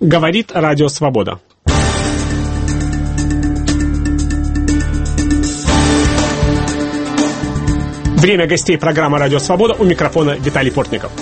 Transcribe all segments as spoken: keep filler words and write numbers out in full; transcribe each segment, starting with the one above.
Говорит Радио Свобода. Время гостей программы «Радио Свобода», у микрофона Виталий Портников.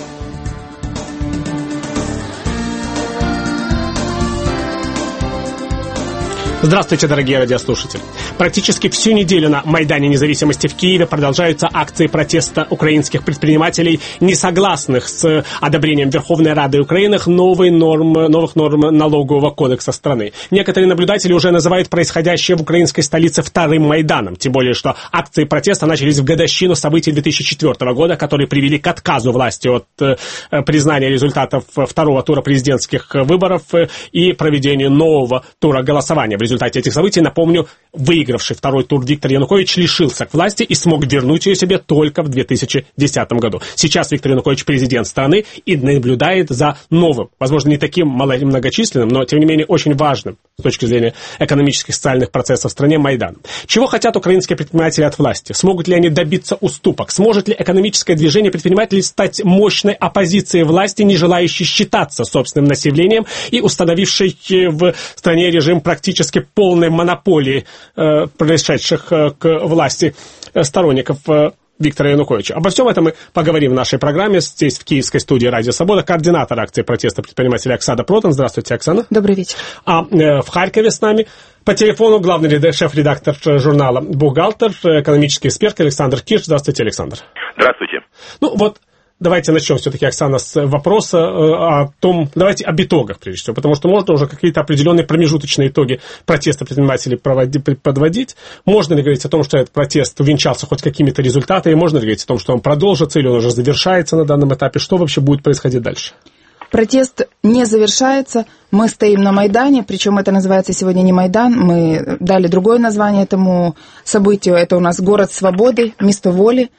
Здравствуйте, дорогие радиослушатели. Практически всю неделю на Майдане Независимости в Киеве продолжаются акции протеста украинских предпринимателей, не согласных с одобрением Верховной Рады Украины новой норм, новых норм налогового кодекса страны. Некоторые наблюдатели уже называют происходящее в украинской столице вторым Майданом, тем более, что акции протеста начались в годовщину событий две тысячи четвёртого года, которые привели к отказу власти от э, признания результатов второго тура президентских выборов э, и проведению нового тура голосования. В результате этих событий, напомню, выигравший второй тур Виктор Янукович лишился к власти и смог вернуть ее себе только в две тысячи десятом году. Сейчас Виктор Янукович президент страны и наблюдает за новым, возможно, не таким многочисленным, но, тем не менее, очень важным с точки зрения экономических и социальных процессов в стране Майдан. Чего хотят украинские предприниматели от власти? Смогут ли они добиться уступок? Сможет ли экономическое движение предпринимателей стать мощной оппозицией власти, не желающей считаться собственным населением и установившей в стране режим практически полной монополии э, пришедших э, к власти э, сторонников э, Виктора Януковича? Обо всем этом мы поговорим в нашей программе. Здесь, в киевской студии «Радио Свобода», координатор акции протеста предпринимателя Оксана Протан. Здравствуйте, Оксана. Добрый вечер. А э, в Харькове с нами по телефону главный шеф-редактор журнала «Бухгалтер», экономический эксперт Александр Кирш. Здравствуйте, Александр. Здравствуйте. Ну вот, давайте начнем все-таки, Оксана, с вопроса о том, давайте об итогах, прежде всего, потому что можно уже какие-то определенные промежуточные итоги протеста предпринимателей проводить, подводить. Можно ли говорить о том, что этот протест увенчался хоть какими-то результатами, можно ли говорить о том, что он продолжится или он уже завершается на данном этапе, что вообще будет происходить дальше? Протест не завершается, мы стоим на Майдане, причем это называется сегодня не Майдан, мы дали другое название этому событию, это у нас город свободы, место воли.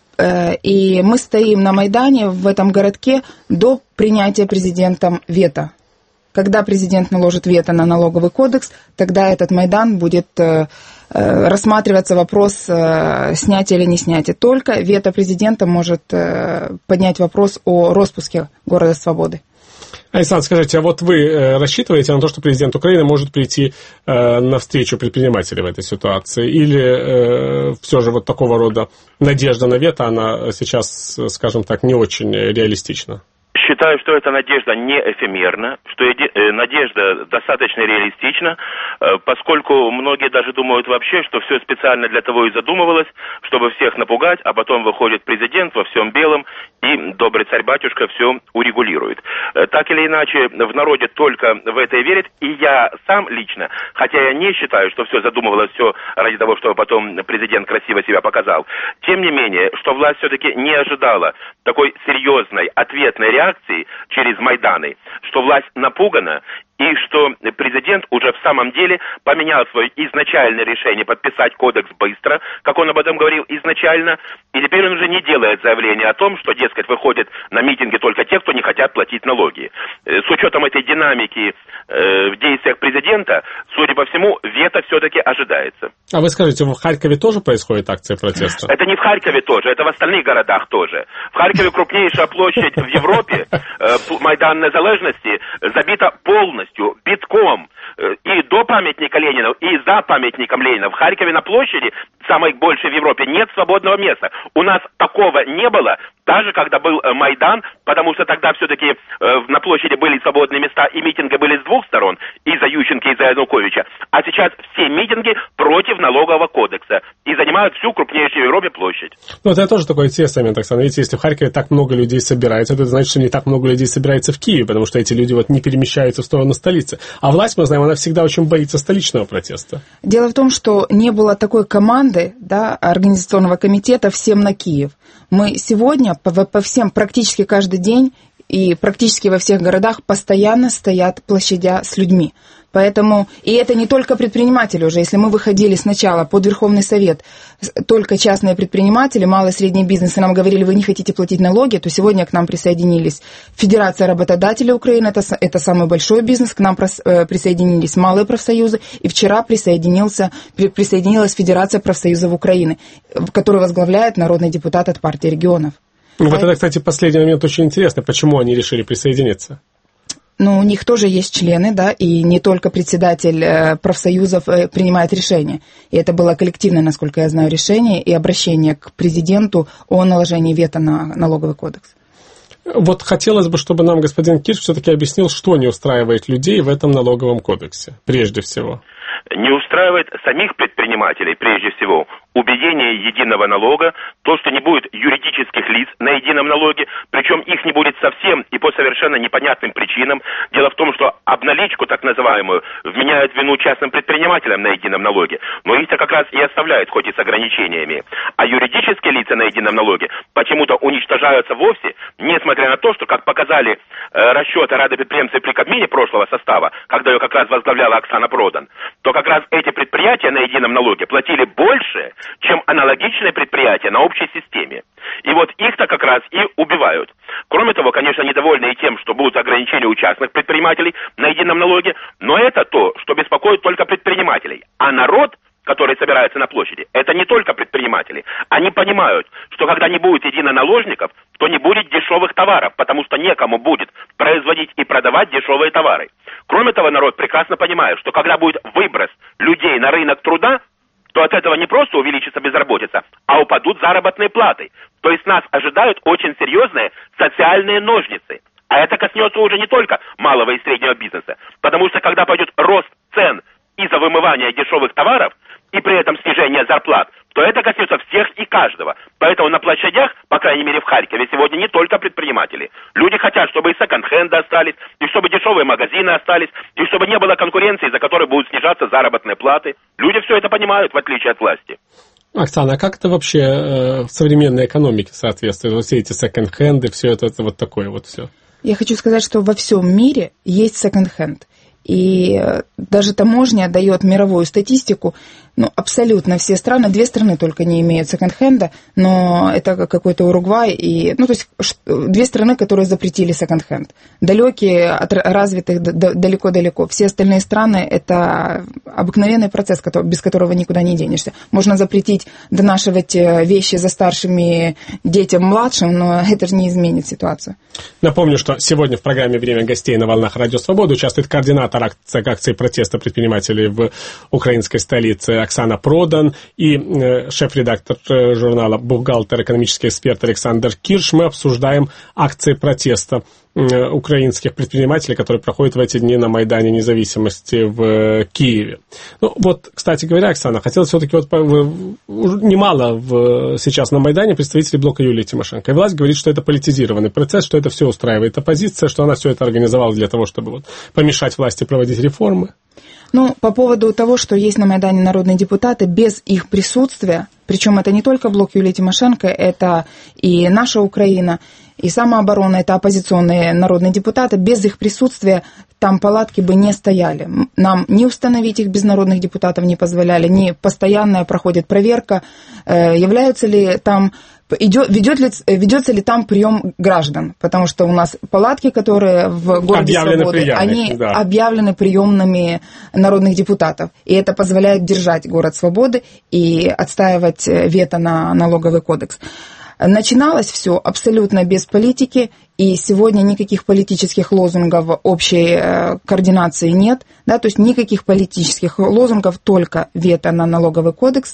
И мы стоим на Майдане в этом городке до принятия президентом вето. Когда президент наложит вето на налоговый кодекс, тогда этот Майдан будет рассматриваться вопрос снятия или не снятия. Только вето президента может поднять вопрос о распуске города свободы. Александр, скажите, а вот вы э, рассчитываете на то, что президент Украины может прийти э, навстречу предпринимателей в этой ситуации? Или э, все же вот такого рода надежда на вето, она сейчас, скажем так, не очень реалистична? Считаю, что эта надежда не эфемерна, что надежда достаточно реалистична, поскольку многие даже думают вообще, что все специально для того и задумывалось, чтобы всех напугать, а потом выходит президент во всем белом и добрый царь-батюшка все урегулирует. Так или иначе, в народе только в это и верят, и я сам лично, хотя я не считаю, что все задумывалось все ради того, чтобы потом президент красиво себя показал, тем не менее, что власть все-таки не ожидала такой серьезной ответной реакции через Майданы, что власть напугана, и что президент уже в самом деле поменял свое изначальное решение подписать кодекс быстро, как он об этом говорил изначально, и теперь он уже не делает заявление о том, что, дескать, выходят на митинги только те, кто не хотят платить налоги. С учетом этой динамики э, в действиях президента, судя по всему, вето все-таки ожидается. А вы скажите, в Харькове тоже происходит акция протеста? Это не в Харькове тоже, это в остальных городах тоже. В Харькове крупнейшая площадь в Европе, э, Майдан Незалежности, забита полностью, битком. И до памятника Ленина, и за памятником Ленина. В Харькове на площади, самой большей в Европе, нет свободного места. У нас такого не было, даже когда был Майдан, потому что тогда все-таки э, на площади были свободные места, и митинги были с двух сторон, и за Ющенко, и за Януковича. А сейчас все митинги против налогового кодекса, и занимают всю крупнейшую в Европе площадь. Ну, это тоже такой интересный момент, Оксана. Видите, если в Харькове так много людей собирается, это значит, что не так много людей собирается в Киеве, потому что эти люди вот не перемещаются в сторону столицы. А власть, мы знаем, она всегда очень боится столичного протеста. Дело в том, что не было такой команды, да, организационного комитета «Всем на Киев». Мы сегодня по, по всем, практически каждый день и практически во всех городах постоянно стоят площадя с людьми. Поэтому, и это не только предприниматели уже, если мы выходили сначала под Верховный Совет, только частные предприниматели, малый и средний бизнес, и нам говорили, вы не хотите платить налоги, то сегодня к нам присоединились Федерация работодателей Украины, это, это самый большой бизнес, к нам присоединились малые профсоюзы, и вчера присоединился, присоединилась Федерация профсоюзов Украины, которую возглавляет народный депутат от партии регионов. Ну, вот это, кстати, последний момент очень интересный, почему они решили присоединиться. Но у них тоже есть члены, да, и не только председатель профсоюзов принимает решения. И это было коллективное, насколько я знаю, решение и обращение к президенту о наложении вето на налоговый кодекс. Вот хотелось бы, чтобы нам господин Кирш все-таки объяснил, что не устраивает людей в этом налоговом кодексе, прежде всего. Не устраивает самих предпринимателей, прежде всего, убиение единого налога, то, что не будет юридических лиц на едином налоге, причем их не будет совсем и по совершенно непонятным причинам. Дело в том, что обналичку, так называемую, вменяют вину частным предпринимателям на едином налоге, но их-то как раз и оставляют, хоть и с ограничениями. А юридические лица на едином налоге почему-то уничтожаются вовсе, несмотря на то, что, как показали э, расчеты Рады предприемцев при Кабмине прошлого состава, когда ее как раз возглавляла Оксана Продан, то как раз эти предприятия на едином налоге платили больше, чем аналогичные предприятия на общей системе. И вот их-то как раз и убивают. Кроме того, конечно, недовольны и тем, что будут ограничения у частных предпринимателей на едином налоге, но это то, что беспокоит только предпринимателей. А народ, который собирается на площади, это не только предприниматели. Они понимают, что когда не будет единоналожников, то не будет дешевых товаров, потому что некому будет производить и продавать дешевые товары. Кроме того, народ прекрасно понимает, что когда будет выброс людей на рынок труда, то от этого не просто увеличится безработица, а упадут заработные платы. То есть нас ожидают очень серьезные социальные ножницы. А это коснется уже не только малого и среднего бизнеса, потому что когда пойдет рост цен из-за вымывания дешевых товаров и при этом снижение зарплат, то это коснется всех и каждого. Поэтому на площадях, по крайней мере в Харькове, сегодня не только предприниматели. Люди хотят, чтобы и секонд-хенды остались, и чтобы дешевые магазины остались, и чтобы не было конкуренции, из-за которой будут снижаться заработные платы. Люди все это понимают, в отличие от власти. Оксана, а как это вообще э, в современной экономике соответствует? Вот все эти секонд-хенды, все это, это вот такое вот все. Я хочу сказать, что во всем мире есть секонд-хенд. И даже таможня дает мировую статистику, ну, абсолютно все страны, две страны только не имеют секонд-хенда, но это какой-то Уругвай, и, ну, то есть две страны, которые запретили секонд-хенд. Далекие от развитых далеко-далеко. Все остальные страны – это обыкновенный процесс, без которого никуда не денешься. Можно запретить донашивать вещи за старшими детям младшим, но это же не изменит ситуацию. Напомню, что сегодня в программе «Время гостей» на волнах Радио Свобода участвует координатор акции, акции протеста предпринимателей в украинской столице Оксана Продан и э, шеф-редактор э, журнала «Бухгалтер», экономический эксперт Александр Кирш. Мы обсуждаем акции протеста э, украинских предпринимателей, которые проходят в эти дни на Майдане Независимости в э, Киеве. Ну вот, кстати говоря, Оксана, хотелось все-таки вот в, немало в, сейчас на Майдане представителей блока Юлии Тимошенко. И власть говорит, что это политизированный процесс, что это все устраивает оппозиция, что она все это организовала для того, чтобы вот, помешать власти проводить реформы. Ну, по поводу того, что есть на Майдане народные депутаты, без их присутствия, причем это не только блок Юлии Тимошенко, это и наша Украина, и самооборона, это оппозиционные народные депутаты, без их присутствия там палатки бы не стояли. Нам не установить их без народных депутатов не позволяли, не постоянная проходит проверка, являются ли там... Идет, ведет ли, ведется ли там прием граждан? Потому что у нас палатки, которые в городе объявлены Свободы, они да. объявлены приемными народных депутатов. И это позволяет держать город Свободы и отстаивать вето на налоговый кодекс. Начиналось все абсолютно без политики, и сегодня никаких политических лозунгов общей координации нет. Да, то есть никаких политических лозунгов, только вето на налоговый кодекс.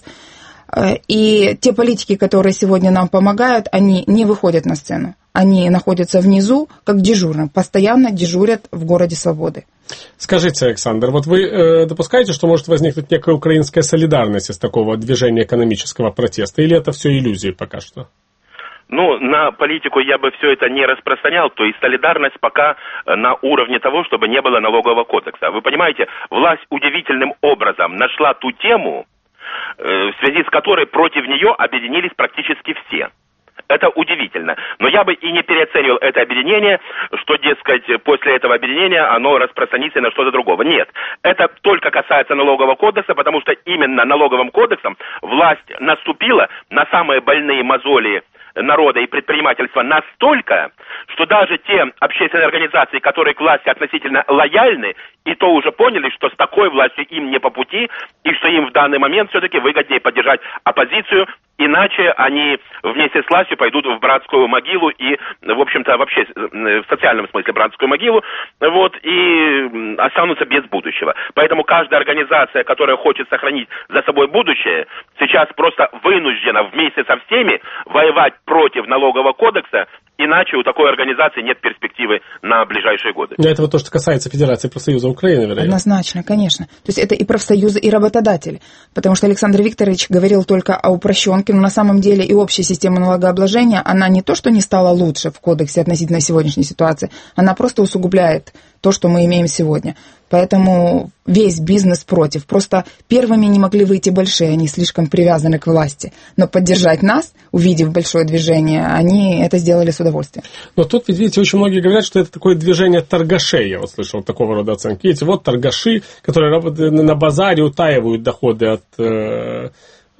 И те политики, которые сегодня нам помогают, они не выходят на сцену. Они находятся внизу, как дежурные, постоянно дежурят в городе Свободы. Скажите, Александр, вот вы э, допускаете, что может возникнуть некая украинская солидарность из такого движения экономического протеста, или это все иллюзии пока что? Ну, на политику я бы все это не распространял, то есть солидарность пока на уровне того, чтобы не было налогового кодекса. Вы понимаете, власть удивительным образом нашла ту тему, в связи с которой против нее объединились практически все. Это удивительно. Но я бы и не переоценивал это объединение, что, дескать, после этого объединения оно распространится на что-то другого. Нет. Это только касается налогового кодекса, потому что именно налоговым кодексом власть наступила на самые больные мозоли народа и предпринимательства настолько, что даже те общественные организации, которые к власти относительно лояльны и то уже поняли, что с такой властью им не по пути, и что им в данный момент все-таки выгоднее поддержать оппозицию, иначе они вместе с властью пойдут в братскую могилу и, в общем-то, вообще в социальном смысле братскую могилу, вот, и останутся без будущего. Поэтому каждая организация, которая хочет сохранить за собой будущее, сейчас просто вынуждена вместе со всеми воевать против налогового кодекса, иначе у такой организации нет перспективы на ближайшие годы. Но это вот то, что касается Федерации профсоюзов Украины, вероятно. Однозначно, конечно. То есть это и профсоюзы, и работодатели. Потому что Александр Викторович говорил только о упрощенке, но на самом деле и общая система налогообложения, она не то, что не стала лучше в кодексе относительно сегодняшней ситуации, она просто усугубляет то, что мы имеем сегодня. Поэтому весь бизнес против. Просто первыми не могли выйти большие, они слишком привязаны к власти. Но поддержать нас, увидев большое движение, они это сделали с удовольствием. Но тут, ведь, видите, очень многие говорят, что это такое движение торгашей. Я вот слышал такого рода оценки. Видите, вот торгаши, которые работают на базаре, утаивают доходы от э,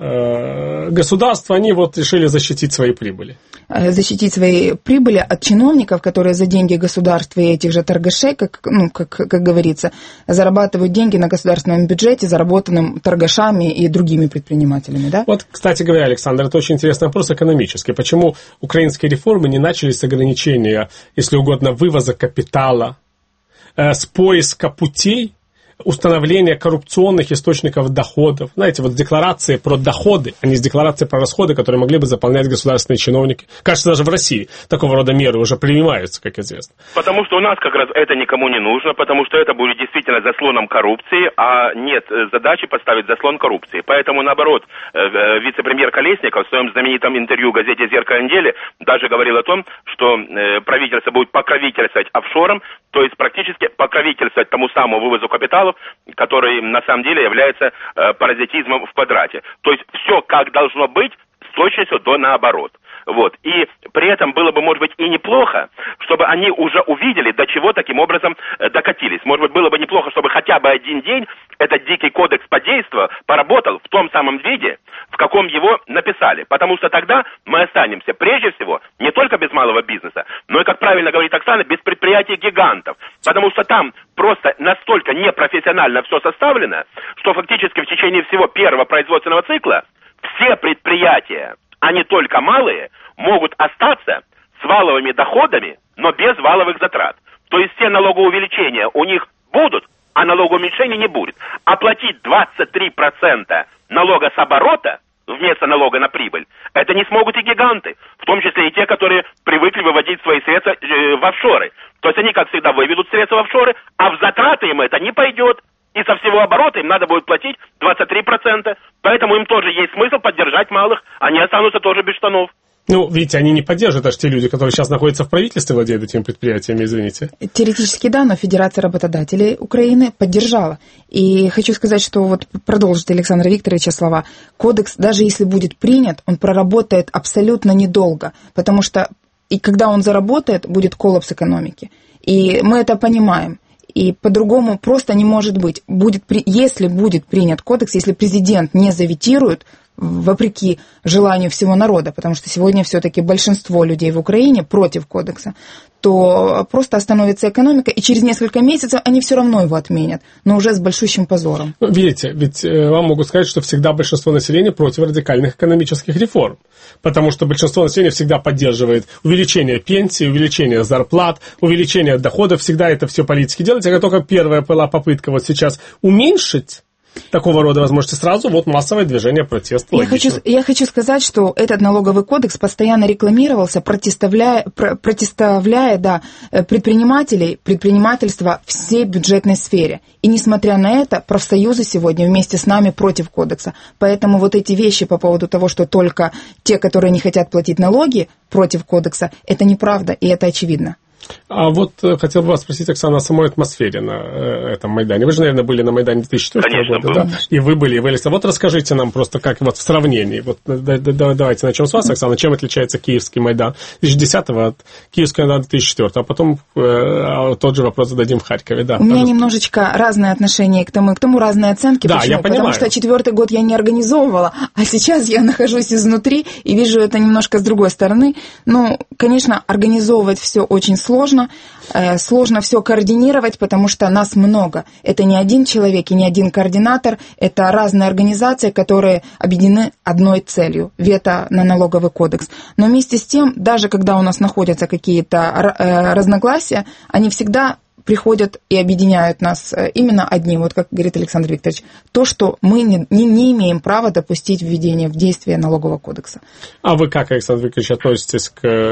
э, государства, они вот решили защитить свои прибыли. Защитить свои прибыли от чиновников, которые за деньги государства и этих же торгашей, как, ну, как, как говорится, зарабатывают деньги на государственном бюджете, заработанным торгашами и другими предпринимателями, да? Вот, кстати говоря, Александр, это очень интересный вопрос экономический. Почему украинские реформы не начались с ограничения, если угодно, вывоза капитала, э, с поиска путей, установление коррупционных источников доходов. Знаете, вот декларации про доходы, а не с декларации про расходы, которые могли бы заполнять государственные чиновники. Кажется, даже в России такого рода меры уже принимаются, как известно. Потому что у нас как раз это никому не нужно, потому что это будет действительно заслоном коррупции, а нет задачи поставить заслон коррупции. Поэтому, наоборот, вице-премьер Колесников в своем знаменитом интервью в газете «Зеркало недели» даже говорил о том, что правительство будет покровительствовать офшорам, то есть практически покровительствовать тому самому вывозу капиталов, который на самом деле является э, паразитизмом в квадрате. То есть все как должно быть с точностью до наоборот. Вот. И при этом было бы, может быть, и неплохо, чтобы они уже увидели, до чего таким образом э, докатились. Может быть, было бы неплохо, чтобы хотя бы один день этот дикий кодекс подействовал, поработал в том самом виде, в каком его написали. Потому что тогда мы останемся, прежде всего, не только без малого бизнеса, но и, как правильно говорит Оксана, без предприятий-гигантов. Потому что там просто настолько непрофессионально все составлено, что фактически в течение всего первого производственного цикла все предприятия, а не только малые, могут остаться с валовыми доходами, но без валовых затрат. То есть все налогоувеличения у них будут, а налогоуменьшения не будет. Оплатить двадцать три процента налога с оборота вместо налога на прибыль, это не смогут и гиганты, в том числе и те, которые привыкли выводить свои средства э, в офшоры. То есть они, как всегда, выведут средства в офшоры, а в затраты им это не пойдет. И со всего оборота им надо будет платить двадцать три процента. Поэтому им тоже есть смысл поддержать малых. Они останутся тоже без штанов. Ну, видите, они не поддерживают, аж те люди, которые сейчас находятся в правительстве, владеют этими предприятиями, извините. Теоретически да, но Федерация работодателей Украины поддержала. И хочу сказать, что вот продолжит Александр Викторович слова. Кодекс, даже если будет принят, он проработает абсолютно недолго, потому что и когда он заработает, будет коллапс экономики. И мы это понимаем. И по-другому просто не может быть. Будет, если будет принят кодекс, если президент не заветирует, вопреки желанию всего народа, потому что сегодня все-таки большинство людей в Украине против кодекса, то просто остановится экономика, и через несколько месяцев они все равно его отменят, но уже с большущим позором. Ну, видите, ведь э, вам могут сказать, что всегда большинство населения против радикальных экономических реформ, потому что большинство населения всегда поддерживает увеличение пенсий, увеличение зарплат, увеличение доходов, всегда это все политики делают, а как только первая была попытка вот сейчас уменьшить такого рода возможности, сразу вот массовое движение протеста. Я хочу, я хочу сказать, что этот налоговый кодекс постоянно рекламировался, противоставляя, противоставляя да, предпринимателей, предпринимательства всей бюджетной сфере. И несмотря на это, профсоюзы сегодня вместе с нами против кодекса. Поэтому вот эти вещи по поводу того, что только те, которые не хотят платить налоги, против кодекса, это неправда, и это очевидно. А вот хотел бы вас спросить, Оксана, о самой атмосфере на э, этом Майдане. Вы же, наверное, были на Майдане две тысячи четвёртого года, да? И вы были, и вы, Александр. Вот расскажите нам просто, как вот в сравнении. Вот да, да, давайте начнем с вас, Оксана. Чем отличается Киевский Майдан две тысячи десятого от Киевского Майдана две тысячи четвёртого? А потом э, тот же вопрос зададим в Харькове. Да, У меня пожалуйста. Немножечко разные отношения к тому, и к тому разные оценки. Да, Почему? я понимаю. Потому что четвертый год я не организовывала, а сейчас я нахожусь изнутри и вижу это немножко с другой стороны. Ну, конечно, организовывать все очень сложно. сложно. Сложно все координировать, потому что нас много. Это не один человек и не один координатор, это разные организации, которые объединены одной целью – вето на налоговый кодекс. Но вместе с тем, даже когда у нас находятся какие-то разногласия, они всегда приходят и объединяют нас именно одним, вот как говорит Александр Викторович, то, что мы не, не, не имеем права допустить введение в действие налогового кодекса. А вы как, Александр Викторович, относитесь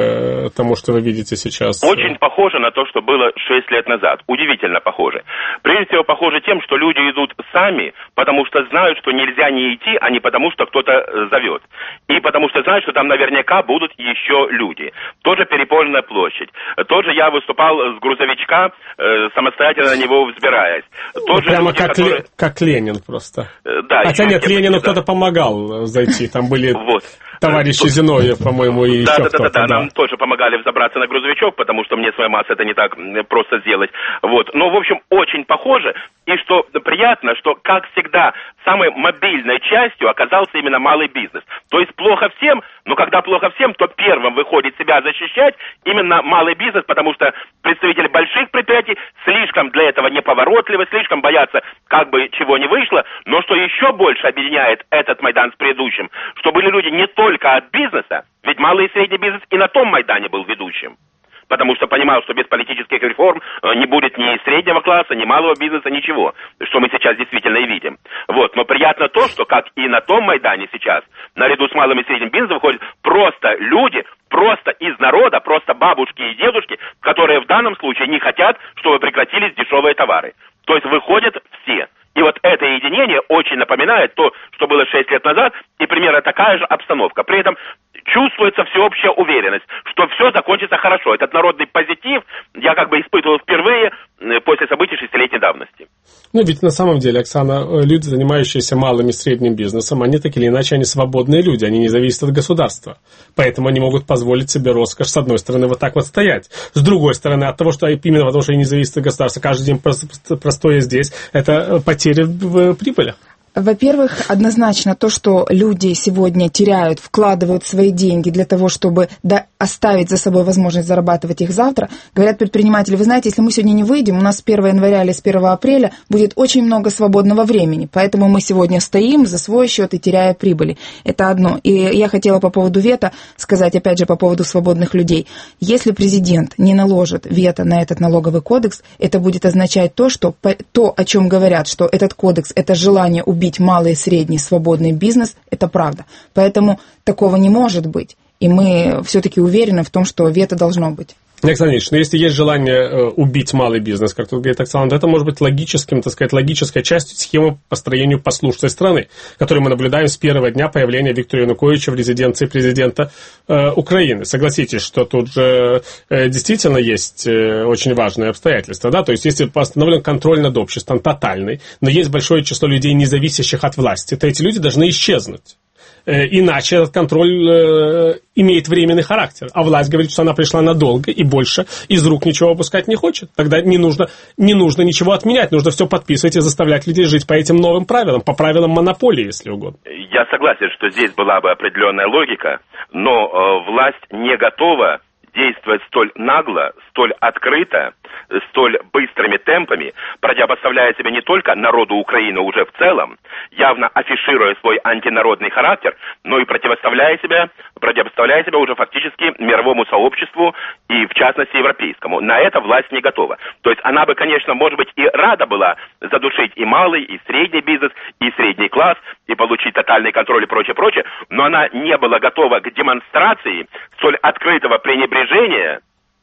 к тому, что вы видите сейчас? Очень похоже на то, что было шесть лет назад. Удивительно похоже. Прежде всего, похоже тем, что люди идут сами, потому что знают, что нельзя не идти, а не потому, что кто-то зовет. И потому что знают, что там наверняка будут еще люди. Тоже Переполненная площадь. Тоже я выступал с грузовичка, самостоятельно на него взбираясь. Тоже прямо люди, как, которые... Ле... как Ленин просто. Да, хотя нет, Ленину да. кто-то помогал зайти, там были вот. товарищи Тут... Зиновьев, по-моему, и да, еще да, кто-то. Да, да, да, да, нам тоже помогали взобраться на грузовичок, потому что мне своей массы это не так просто сделать. Вот. Но, в общем, очень похоже. И что приятно, что, как всегда, самой мобильной частью оказался именно малый бизнес. То есть плохо всем, но когда плохо всем, то первым выходит себя защищать именно малый бизнес, потому что представители больших предприятий слишком для этого неповоротливы, слишком боятся, как бы чего не вышло. Но что еще больше объединяет этот Майдан с предыдущим, что были люди не только от бизнеса, ведь малый и средний бизнес и на том Майдане был ведущим. Потому что понимал, что без политических реформ не будет ни среднего класса, ни малого бизнеса, ничего, что мы сейчас действительно и видим. Вот. Но приятно то, что, как и на том Майдане сейчас, наряду с малым и средним бизнесом выходят просто люди, просто из народа, просто бабушки и дедушки, которые в данном случае не хотят, чтобы прекратились дешевые товары. То есть выходят все. И вот это единение очень напоминает то, что было шесть лет назад, и примерно такая же обстановка. При этом чувствуется всеобщая уверенность, что все закончится хорошо. Этот народный позитив я как бы испытывал впервые после событий шестилетней давности. Ну, ведь на самом деле, Оксана, люди, занимающиеся малым и средним бизнесом, они так или иначе, они свободные люди, они не зависят от государства. Поэтому они могут позволить себе роскошь, с одной стороны, вот так вот стоять. С другой стороны, от того, что именно потому, что они не зависят от государства, каждый день простоя здесь, это потери в прибылях. Во-первых, однозначно то, что люди сегодня теряют, вкладывают свои деньги для того, чтобы оставить за собой возможность зарабатывать их завтра. Говорят предприниматели, вы знаете, если мы сегодня не выйдем, у нас с первого января или с первого апреля будет очень много свободного времени, поэтому мы сегодня стоим за свой счет и теряя прибыли. Это одно. И я хотела по поводу вето сказать, опять же, по поводу свободных людей. Если президент не наложит вето на этот налоговый кодекс, это будет означать то, что то, о чем говорят, что этот кодекс – это желание убить малый и средний свободный бизнес, это правда. Поэтому такого не может быть. И мы все-таки уверены в том, что вето должно быть. Александр Ильич, но если есть желание э, убить малый бизнес, как тут говорит Оксана, то это может быть логическим, так сказать, логической частью схемы построения послушной страны, которую мы наблюдаем с первого дня появления Виктора Януковича в резиденции президента э, Украины. Согласитесь, что тут же э, действительно есть э, очень важные обстоятельства, да, то есть если постановлен контроль над обществом тотальный, но есть большое число людей, не зависящих от власти, то эти люди должны исчезнуть. Иначе этот контроль э, имеет временный характер. А власть говорит, что она пришла надолго и больше из рук ничего выпускать не хочет. Тогда не нужно, не нужно ничего отменять. Нужно все подписывать и заставлять людей жить по этим новым правилам, по правилам монополии, если угодно. Я согласен, что здесь была бы определенная логика, но э, власть не готова действовать столь нагло, столь открыто, столь быстрыми темпами, противопоставляя себя не только народу Украины уже в целом, явно афишируя свой антинародный характер, но и противоставляя себя, противопоставляя себя уже фактически мировому сообществу и, в частности, европейскому. На это власть не готова. То есть она бы, конечно, может быть, и рада была задушить и малый, и средний бизнес, и средний класс, и получить тотальный контроль и прочее, прочее, но она не была готова к демонстрации столь открытого пренебрежения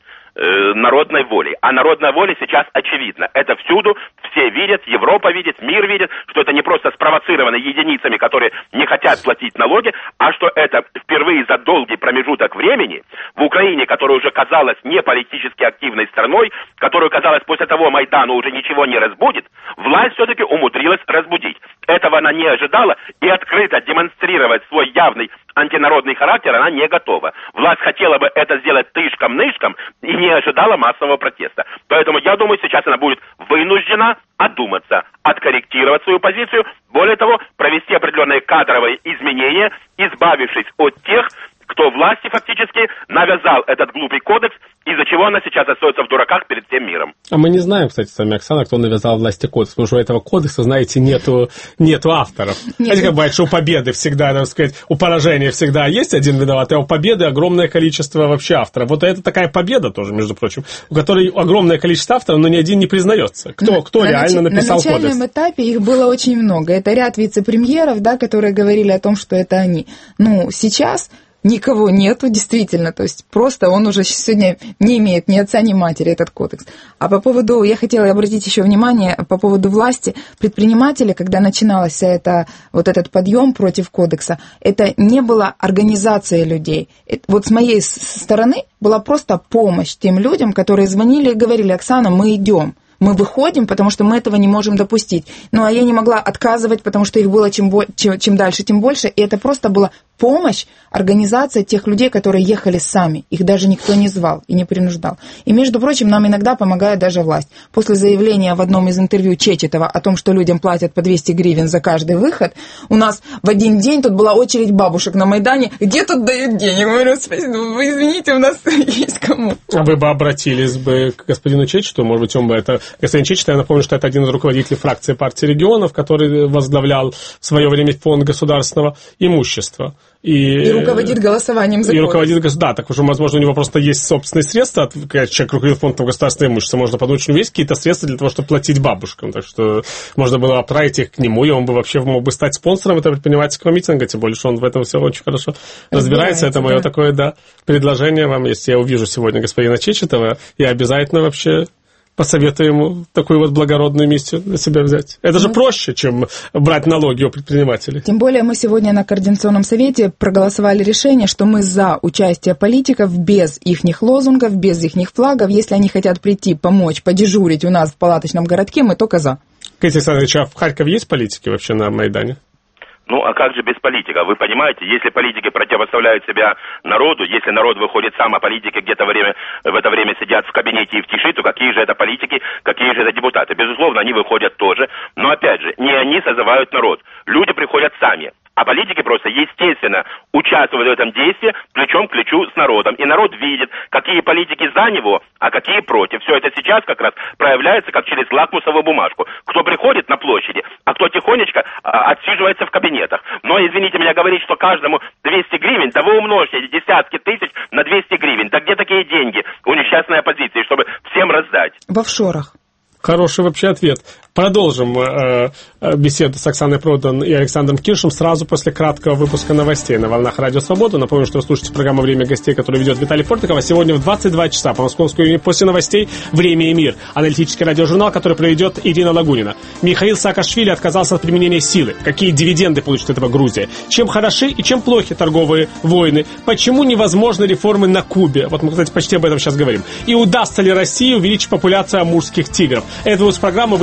народной волей. А народная воля сейчас очевидна. Это всюду, все видят, Европа видит, мир видит, что это не просто спровоцировано единицами, которые не хотят платить налоги, а что это впервые за долгий промежуток времени в Украине, которая уже казалась не политически активной страной, которую, казалось, после того Майдана уже ничего не разбудит, власть все-таки умудрилась разбудить. Этого она не ожидала, и открыто демонстрировать свой явный антинародный характер она не готова. Власть хотела бы это сделать тышком-нышком и не ожидала массового протеста. Поэтому, я думаю, сейчас она будет вынуждена одуматься, откорректировать свою позицию, более того, провести определенные кадровые изменения, избавившись от тех, кто власти фактически навязал этот глупый кодекс из-за чего она сейчас остается в дураках перед всем миром. А мы не знаем, кстати, с вами, Оксана, кто навязал власти кодекс, потому что у этого кодекса, знаете, нету, нету авторов. Нет. Знаете, как бывает, что у победы всегда, так сказать, у поражения всегда есть один виноватый, а у победы огромное количество вообще авторов. Вот это такая победа тоже, между прочим, у которой огромное количество авторов, но ни один не признается. Кто, на, кто на реально нач... написал кодекс? На начальном кодекс? Этапе их было очень много. Это ряд вице-премьеров, да, которые говорили о том, что это они. Ну, сейчас... Никого нету, действительно, то есть просто он уже сегодня не имеет ни отца, ни матери, этот кодекс. А по поводу, я хотела обратить еще внимание, по поводу власти, предприниматели, когда начиналось это, вот этот подъем против кодекса, это не была организация людей. Это, вот с моей стороны была просто помощь тем людям, которые звонили и говорили: Оксана, мы идем. Мы выходим, потому что мы этого не можем допустить. Ну, а я не могла отказывать, потому что их было чем, чем, чем дальше, тем больше. И это просто была помощь, организация тех людей, которые ехали сами. Их даже никто не звал и не принуждал. И, между прочим, нам иногда помогает даже власть. После заявления в одном из интервью Чечетова о том, что людям платят по двести гривен за каждый выход, у нас в один день тут была очередь бабушек на Майдане. Где тут дают денег? Я говорю: вы извините, у нас есть кому. А вы бы обратились бы к господину Чечетову? Может быть, он бы это... Господин Чечетов, я напомню, что это один из руководителей фракции партии регионов, который возглавлял в свое время фонд государственного имущества. И, и руководит голосованием за И руководит, да, так уже, возможно, у него просто есть собственные средства, когда человек руководит фондом государственного имущества, можно подумать, что у него есть какие-то средства для того, чтобы платить бабушкам, так что можно было отправить их к нему, и он бы вообще мог бы стать спонсором этого предпринимательского митинга, тем более, что он в этом все очень хорошо разбирается. Это мое да. такое, да, предложение вам, если я увижу сегодня господина Чечетова, я обязательно вообще... посоветую ему такую вот благородную миссию на себя взять. Это же ну, проще, чем брать налоги у предпринимателей. Тем более мы сегодня на Координационном совете проголосовали решение, что мы за участие политиков без ихних лозунгов, без ихних флагов. Если они хотят прийти, помочь, подежурить у нас в палаточном городке, мы только за. Катя Александрович, а в Харькове есть политики вообще на Майдане? Ну, а как же без политика? Вы понимаете, если политики противоставляют себя народу, если народ выходит сам, а политики где-то время, в это время сидят в кабинете и в тиши, то какие же это политики, какие же это депутаты? Безусловно, они выходят тоже, но, опять же, не они созывают народ. Люди приходят сами. А политики просто, естественно, участвуют в этом действии плечом к плечу с народом. И народ видит, какие политики за него, а какие против. Все это сейчас как раз проявляется как через лакмусовую бумажку. Кто приходит на площади, а кто тихонечко а, отсиживается в кабинетах. Но, извините меня, говорить, что каждому двести гривен, да вы умножьте эти десятки тысяч на двести гривен. Да где такие деньги у несчастной оппозиции, чтобы всем раздать? В офшорах. Хороший вообще ответ. Продолжим э, беседу с Оксаной Продан и Александром Киршем сразу после краткого выпуска новостей на волнах Радио Свобода. Напомню, что вы слушаете программу «Время гостей», которую ведет Виталий Фортиков. А сегодня в двадцать два часа по московскому времени после новостей «Время и мир». Аналитический радиожурнал, который проведет Ирина Лагунина. Михаил Саакашвили отказался от применения силы. Какие дивиденды получит этого Грузия? Чем хороши и чем плохи торговые войны? Почему невозможны реформы на Кубе? Вот мы, кстати, почти об этом сейчас говорим. И удастся ли России увеличить популяцию амурских тигров? Это вот программа...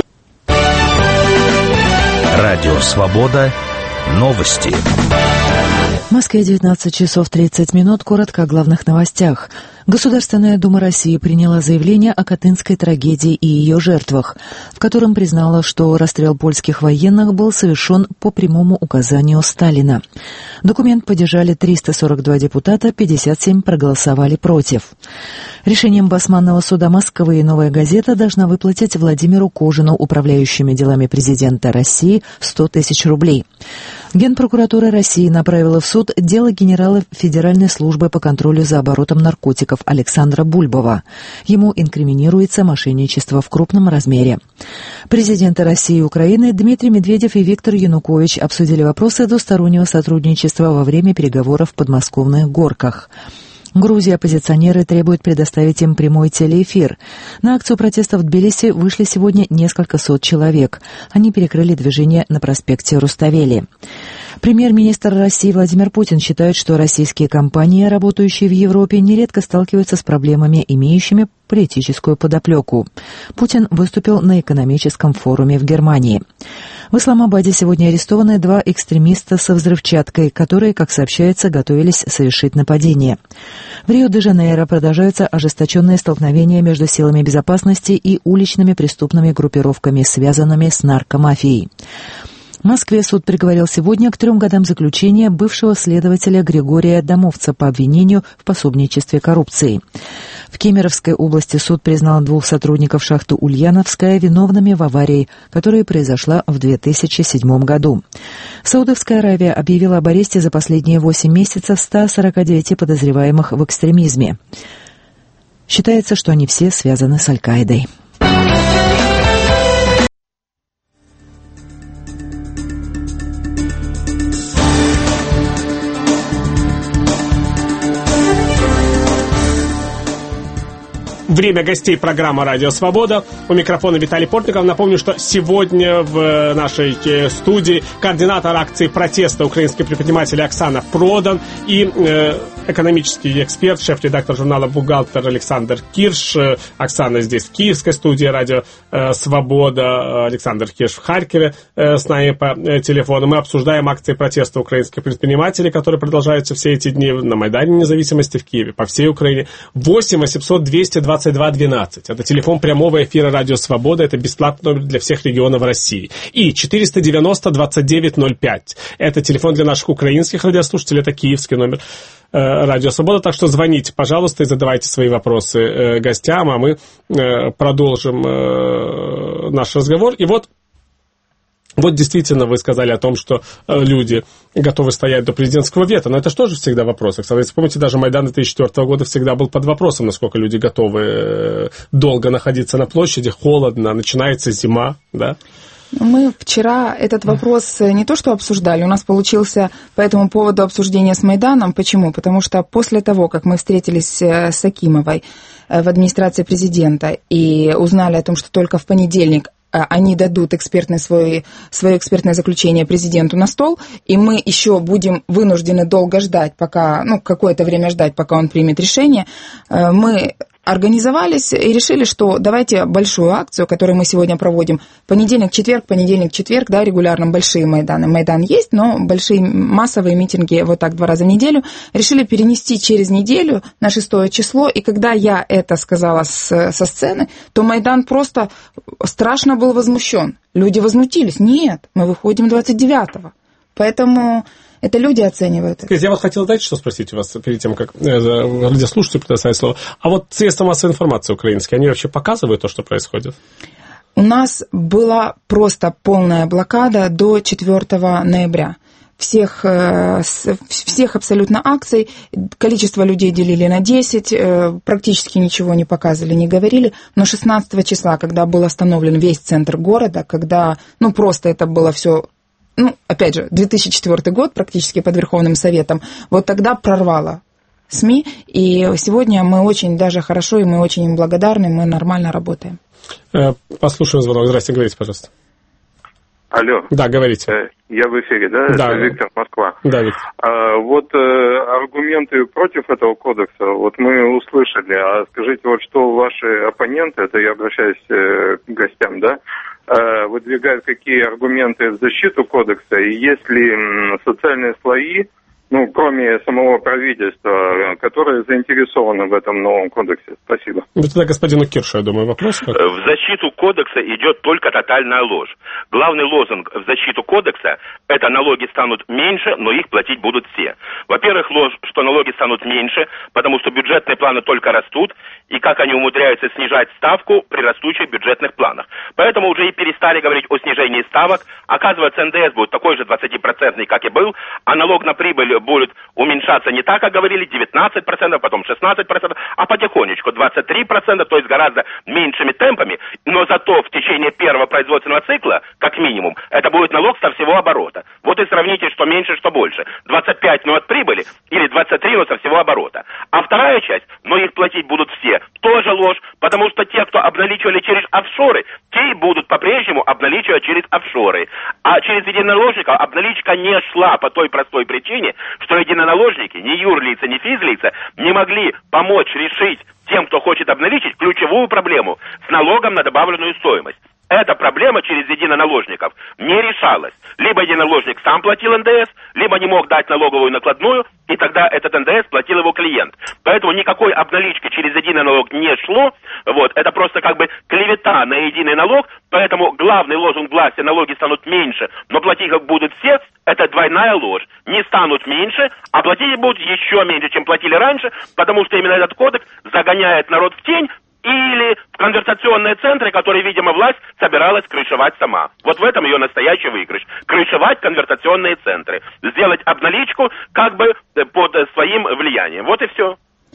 Радио «Свобода». Новости. В Москве девятнадцать часов тридцать минут. Коротко о главных новостях. Государственная Дума России приняла заявление о Катынской трагедии и ее жертвах, в котором признала, что расстрел польских военных был совершен по прямому указанию Сталина. Документ поддержали триста сорок два депутата, пятьдесят семь проголосовали против. Решением Басманного суда Москвы «Новая газета» должна выплатить Владимиру Кожину, управляющими делами президента России, сто тысяч рублей. Генпрокуратура России направила в суд дело генерала Федеральной службы по контролю за оборотом наркотиков Александра Бульбова. Ему инкриминируется мошенничество в крупном размере. Президенты России и Украины Дмитрий Медведев и Виктор Янукович обсудили вопросы двустороннего сотрудничества во время переговоров в подмосковных Горках. Грузия оппозиционеры требуют предоставить им прямой телеэфир. На акцию протеста в Тбилиси вышли сегодня несколько сот человек. Они перекрыли движение на проспекте Руставели. Премьер-министр России Владимир Путин считает, что российские компании, работающие в Европе, нередко сталкиваются с проблемами, имеющими политическую подоплеку. Путин выступил на экономическом форуме в Германии. В Исламабаде сегодня арестованы два экстремиста со взрывчаткой, которые, как сообщается, готовились совершить нападение. В Рио-де-Жанейро продолжаются ожесточенные столкновения между силами безопасности и уличными преступными группировками, связанными с наркомафией. В Москве суд приговорил сегодня к трем годам заключения бывшего следователя Григория Домовца по обвинению в пособничестве коррупции. В Кемеровской области суд признал двух сотрудников шахты Ульяновская виновными в аварии, которая произошла в две тысячи седьмом году. Саудовская Аравия объявила об аресте за последние восемь месяцев ста сорока девяти подозреваемых в экстремизме. Считается, что они все связаны с Аль-Каидой. Время гостей программы «Радио Свобода». У микрофона Виталий Портников. Напомню, что сегодня в нашей студии координатор акции протеста украинских предпринимателей Оксана Продан и э, экономический эксперт, шеф-редактор журнала «Бухгалтер» Александр Кирш. Оксана здесь в киевской студии «Радио э, Свобода». Александр Кирш в Харькове э, с нами по э, телефону. Мы обсуждаем акции протеста украинских предпринимателей, которые продолжаются все эти дни на Майдане Независимости в Киеве, по всей Украине. восемь восемьсот двести двадцать два двенадцать. Это телефон прямого эфира «Радио Свобода». Это бесплатный номер для всех регионов России. И четыреста девяносто двадцать девять ноль пять. Это телефон для наших украинских радиослушателей. Это киевский номер э, «Радио Свобода». Так что звоните, пожалуйста, и задавайте свои вопросы э, гостям, а мы э, продолжим э, наш разговор. И вот Вот действительно вы сказали о том, что люди готовы стоять до президентского вето, но это же тоже всегда вопрос. Кстати, вспомните, даже Майдан две тысячи четвёртого года всегда был под вопросом, насколько люди готовы долго находиться на площади, холодно, начинается зима, да? Мы вчера этот вопрос не то что обсуждали, у нас получился по этому поводу обсуждение с Майданом. Почему? Потому что после того, как мы встретились с Акимовой в администрации президента и узнали о том, что только в понедельник они дадут экспертное свое, свое экспертное заключение президенту на стол, и мы еще будем вынуждены долго ждать, пока, ну, какое-то время ждать, пока он примет решение, мы организовались и решили, что давайте большую акцию, которую мы сегодня проводим, понедельник-четверг, понедельник-четверг, да, регулярно большие Майданы. Майдан есть, но большие массовые митинги вот так два раза в неделю. Решили перенести через неделю на шестое число, и когда я это сказала с, со сцены, то Майдан просто страшно был возмущен. Люди возмутились. Нет, мы выходим двадцать девятого. Поэтому... Это люди оценивают. Скажите, я вот хотел, знаете, что спросить у вас перед тем, как радиослушателю предоставить слово. А вот средства массовой информации украинские, они вообще показывают то, что происходит? У нас была просто полная блокада до четвёртого ноября. Всех, всех абсолютно акций, количество людей делили на десять, практически ничего не показывали, не говорили. Но шестнадцатого числа, когда был остановлен весь центр города, когда, ну, просто это было все... Ну, опять же, две тысячи четвёртый год, практически под Верховным Советом, вот тогда прорвало СМИ, и сегодня мы очень даже хорошо, и мы очень им благодарны, мы нормально работаем. Послушаем звонок. Здрасте, говорите, пожалуйста. Алло. Да, говорите. Я в эфире, да? Да. Это Виктор, Москва. Да, Виктор. А, вот э, аргументы против этого кодекса, вот мы услышали, а скажите, вот что ваши оппоненты, это я обращаюсь э, к гостям, да, э, выдвигают какие аргументы в защиту кодекса, и есть ли м, социальные слои, ну, кроме самого правительства, которые заинтересованы в этом новом кодексе. Спасибо. Ну, тогда господину Киршу, я думаю, вопрос. Как? В защиту кодекса идет только тотальная ложь. Главный лозунг в защиту кодекса – это налоги станут меньше, но их платить будут все. Во-первых, ложь, что налоги станут меньше, потому что бюджетные планы только растут, и как они умудряются снижать ставку при растущих бюджетных планах. Поэтому уже и перестали говорить о снижении ставок. Оказывается, эн дэ эс будет такой же двадцатипроцентный, как и был, а налог на прибыль будет уменьшаться не так, как говорили, девятнадцать процентов, потом шестнадцать процентов, а потихонечку двадцать три процента, то есть гораздо меньшими темпами, но зато в течение первого производственного цикла, как минимум, это будет налог со всего оборота. Вот и сравните, что меньше, что больше. двадцать пять, но от прибыли, или двадцать три, но со всего оборота. А вторая часть, но их платить будут все, тоже ложь, потому что те, кто обналичивали через офшоры, те и будут по-прежнему обналичивать через офшоры. А через единоналожников обналичка не шла по той простой причине, что единоналожники, ни юрлица, ни физлица, не могли помочь решить тем, кто хочет обналичить, ключевую проблему с налогом на добавленную стоимость. эта проблема через единоналожников не решалась. Либо единоналожник сам платил эн дэ эс, либо не мог дать налоговую накладную, и тогда этот эн дэ эс платил его клиент. Поэтому никакой обналички через единый налог не шло. Вот, это просто как бы клевета на единый налог, поэтому главный лозунг власти: налоги станут меньше, но платить их будут все, это двойная ложь. Не станут меньше, а платить будут еще меньше, чем платили раньше, потому что именно этот кодекс загоняет народ в тень, или в конвертационные центры, которые, видимо, власть собиралась крышевать сама. Вот в этом ее настоящий выигрыш. Крышевать конвертационные центры. Сделать обналичку как бы под своим влиянием. Вот и все.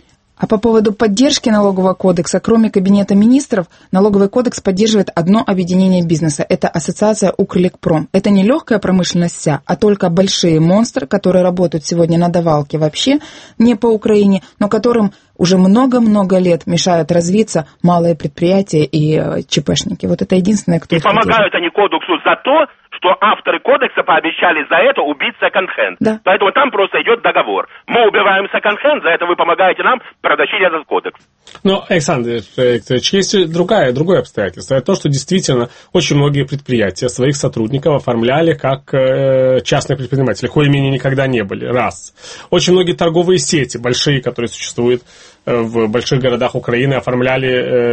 А по поводу поддержки налогового кодекса, кроме Кабинета министров, налоговый кодекс поддерживает одно объединение бизнеса. Это ассоциация Укрлекпром. Это не легкая промышленность вся, а только большие монстры, которые работают сегодня на давалке вообще не по Украине, но которым уже много-много лет мешают развиться малые предприятия и э, ЧПшники. Вот это единственное, кто... И помогают они кодексу за то, что авторы кодекса пообещали за это убить секонд-хенд. Да. Поэтому там просто идет договор. Мы убиваем секонд-хенд, за это вы помогаете нам протащить этот кодекс. Но, Александр Викторович, есть другая, другое обстоятельство. Это то, что действительно очень многие предприятия своих сотрудников оформляли как э, частные предприниматели. Хоими никогда не были. Раз. Очень многие торговые сети, большие, которые существуют в больших городах Украины, оформляли...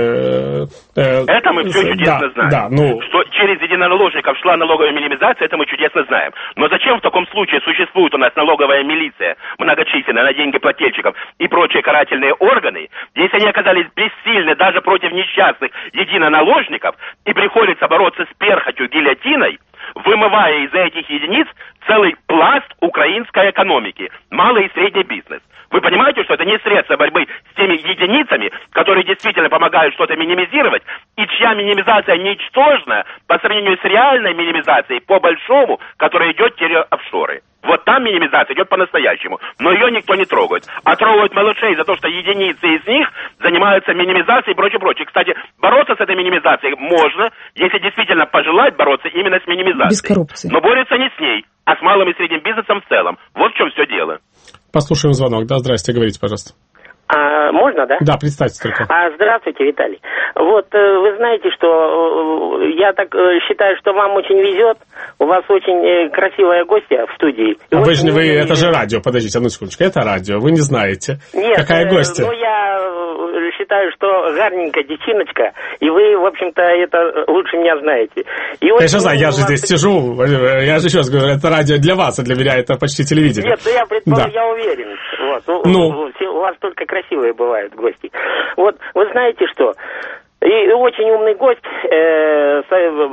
Э, э, это мы все чудесно да, знаем. Да, ну... Что через единоналожников шла налоговая минимизация, это мы чудесно знаем. Но зачем в таком случае существует у нас налоговая милиция, многочисленная, на деньги плательщиков и прочие карательные органы, если они оказались бессильны даже против несчастных единоналожников, и приходится бороться с перхотью, гильотиной, вымывая из этих единиц целый пласт украинской экономики, малый и средний бизнес. Вы понимаете, что это не средство борьбы с теми единицами, которые действительно помогают что-то минимизировать, и чья минимизация ничтожна по сравнению с реальной минимизацией по большому, которая идет через офшоры. Вот там минимизация идет по-настоящему, но ее никто не трогает. А трогают малышей за то, что единицы из них занимаются минимизацией и прочее, прочее. Кстати, бороться с этой минимизацией можно, если действительно пожелать бороться именно с минимизацией. Без коррупции. Но борются не с ней, а с малым и средним бизнесом в целом. Вот в чем все дело. Послушаем звонок. Да, здрасте, говорите, пожалуйста. А, можно, да? Да, представьте только. А, здравствуйте, Виталий. Вот вы знаете, что я так считаю, что вам очень везет. У вас очень красивая гостья в студии. А вы же, вы, это же радио, подождите, одну секундочку, это радио, вы не знаете. Нет, какая гостья? Ну, я считаю, что гарненькая девчиночка, и вы, в общем-то, это лучше меня знаете. И Конечно, знаю, я же здесь так... сижу, я же еще раз говорю, это радио для вас, а для меня это почти телевидение. Нет, ну я предполагаю, да. я уверен. Вот. Ну. У вас только красивые бывают гости. Вот, вы знаете что? И очень умный гость, э,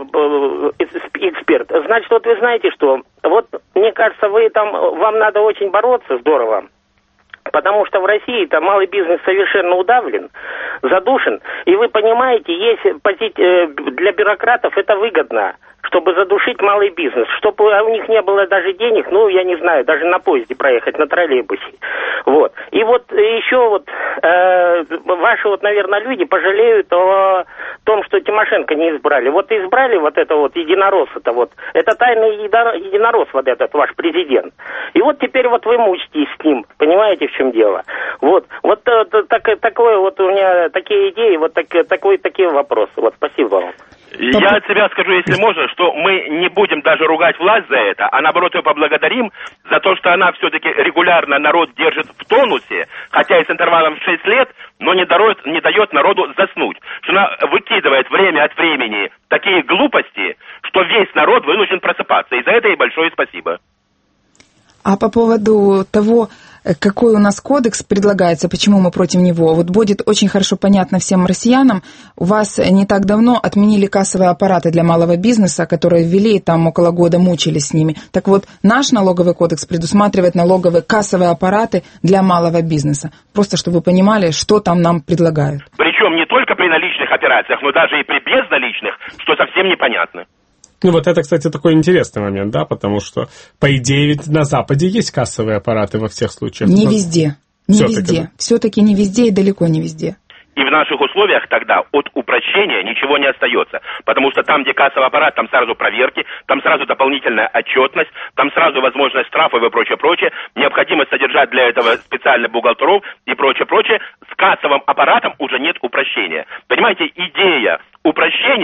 эксперт. Значит, вот вы знаете что? Вот, мне кажется, вы там, вам надо очень бороться здорово. Потому что в России там малый бизнес совершенно удавлен, задушен. И вы понимаете, есть для бюрократов это выгодно, чтобы задушить малый бизнес, чтобы у них не было даже денег, ну, я не знаю, даже на поезде проехать, на троллейбусе. Вот. И вот еще вот э, ваши вот, наверное, люди пожалеют о том, что Тимошенко не избрали. Вот избрали вот это вот единорос-то вот. Это тайный единорос вот этот ваш президент. И вот теперь вот вы мучитесь с ним. Понимаете, в чем дело? Вот. Вот так, такое вот у меня такие идеи, вот так, такой, такие вопросы. Вот, спасибо вам. Я от себя скажу, если можно, что мы не будем даже ругать власть за это, а наоборот ее поблагодарим за то, что она все-таки регулярно народ держит в тонусе, хотя и с интервалом в шесть лет, но не дает, не дает народу заснуть. Что она выкидывает время от времени такие глупости, что весь народ вынужден просыпаться. И за это ей большое спасибо. А по поводу того, какой у нас кодекс предлагается, почему мы против него, вот будет очень хорошо понятно всем россиянам. У вас не так давно отменили кассовые аппараты для малого бизнеса, которые ввели, и там около года мучились с ними. Так вот, наш налоговый кодекс предусматривает налоговые кассовые аппараты для малого бизнеса. Просто чтобы вы понимали, что там нам предлагают. Причем не только при наличных операциях, но даже и при безналичных, что совсем непонятно. Ну вот это, кстати, такой интересный момент, да, потому что, по идее, ведь на Западе есть кассовые аппараты во всех случаях. Не но... везде, не Все-таки. везде. Все-таки не везде и далеко не везде. И в наших условиях тогда от упрощения ничего не остается. Потому что там, где кассовый аппарат, там сразу проверки, там сразу дополнительная отчетность, там сразу возможность штрафов и прочее, прочее. Необходимость содержать для этого специальных бухгалтеров и прочее, прочее. С кассовым аппаратом уже нет упрощения. Понимаете, идея упрощения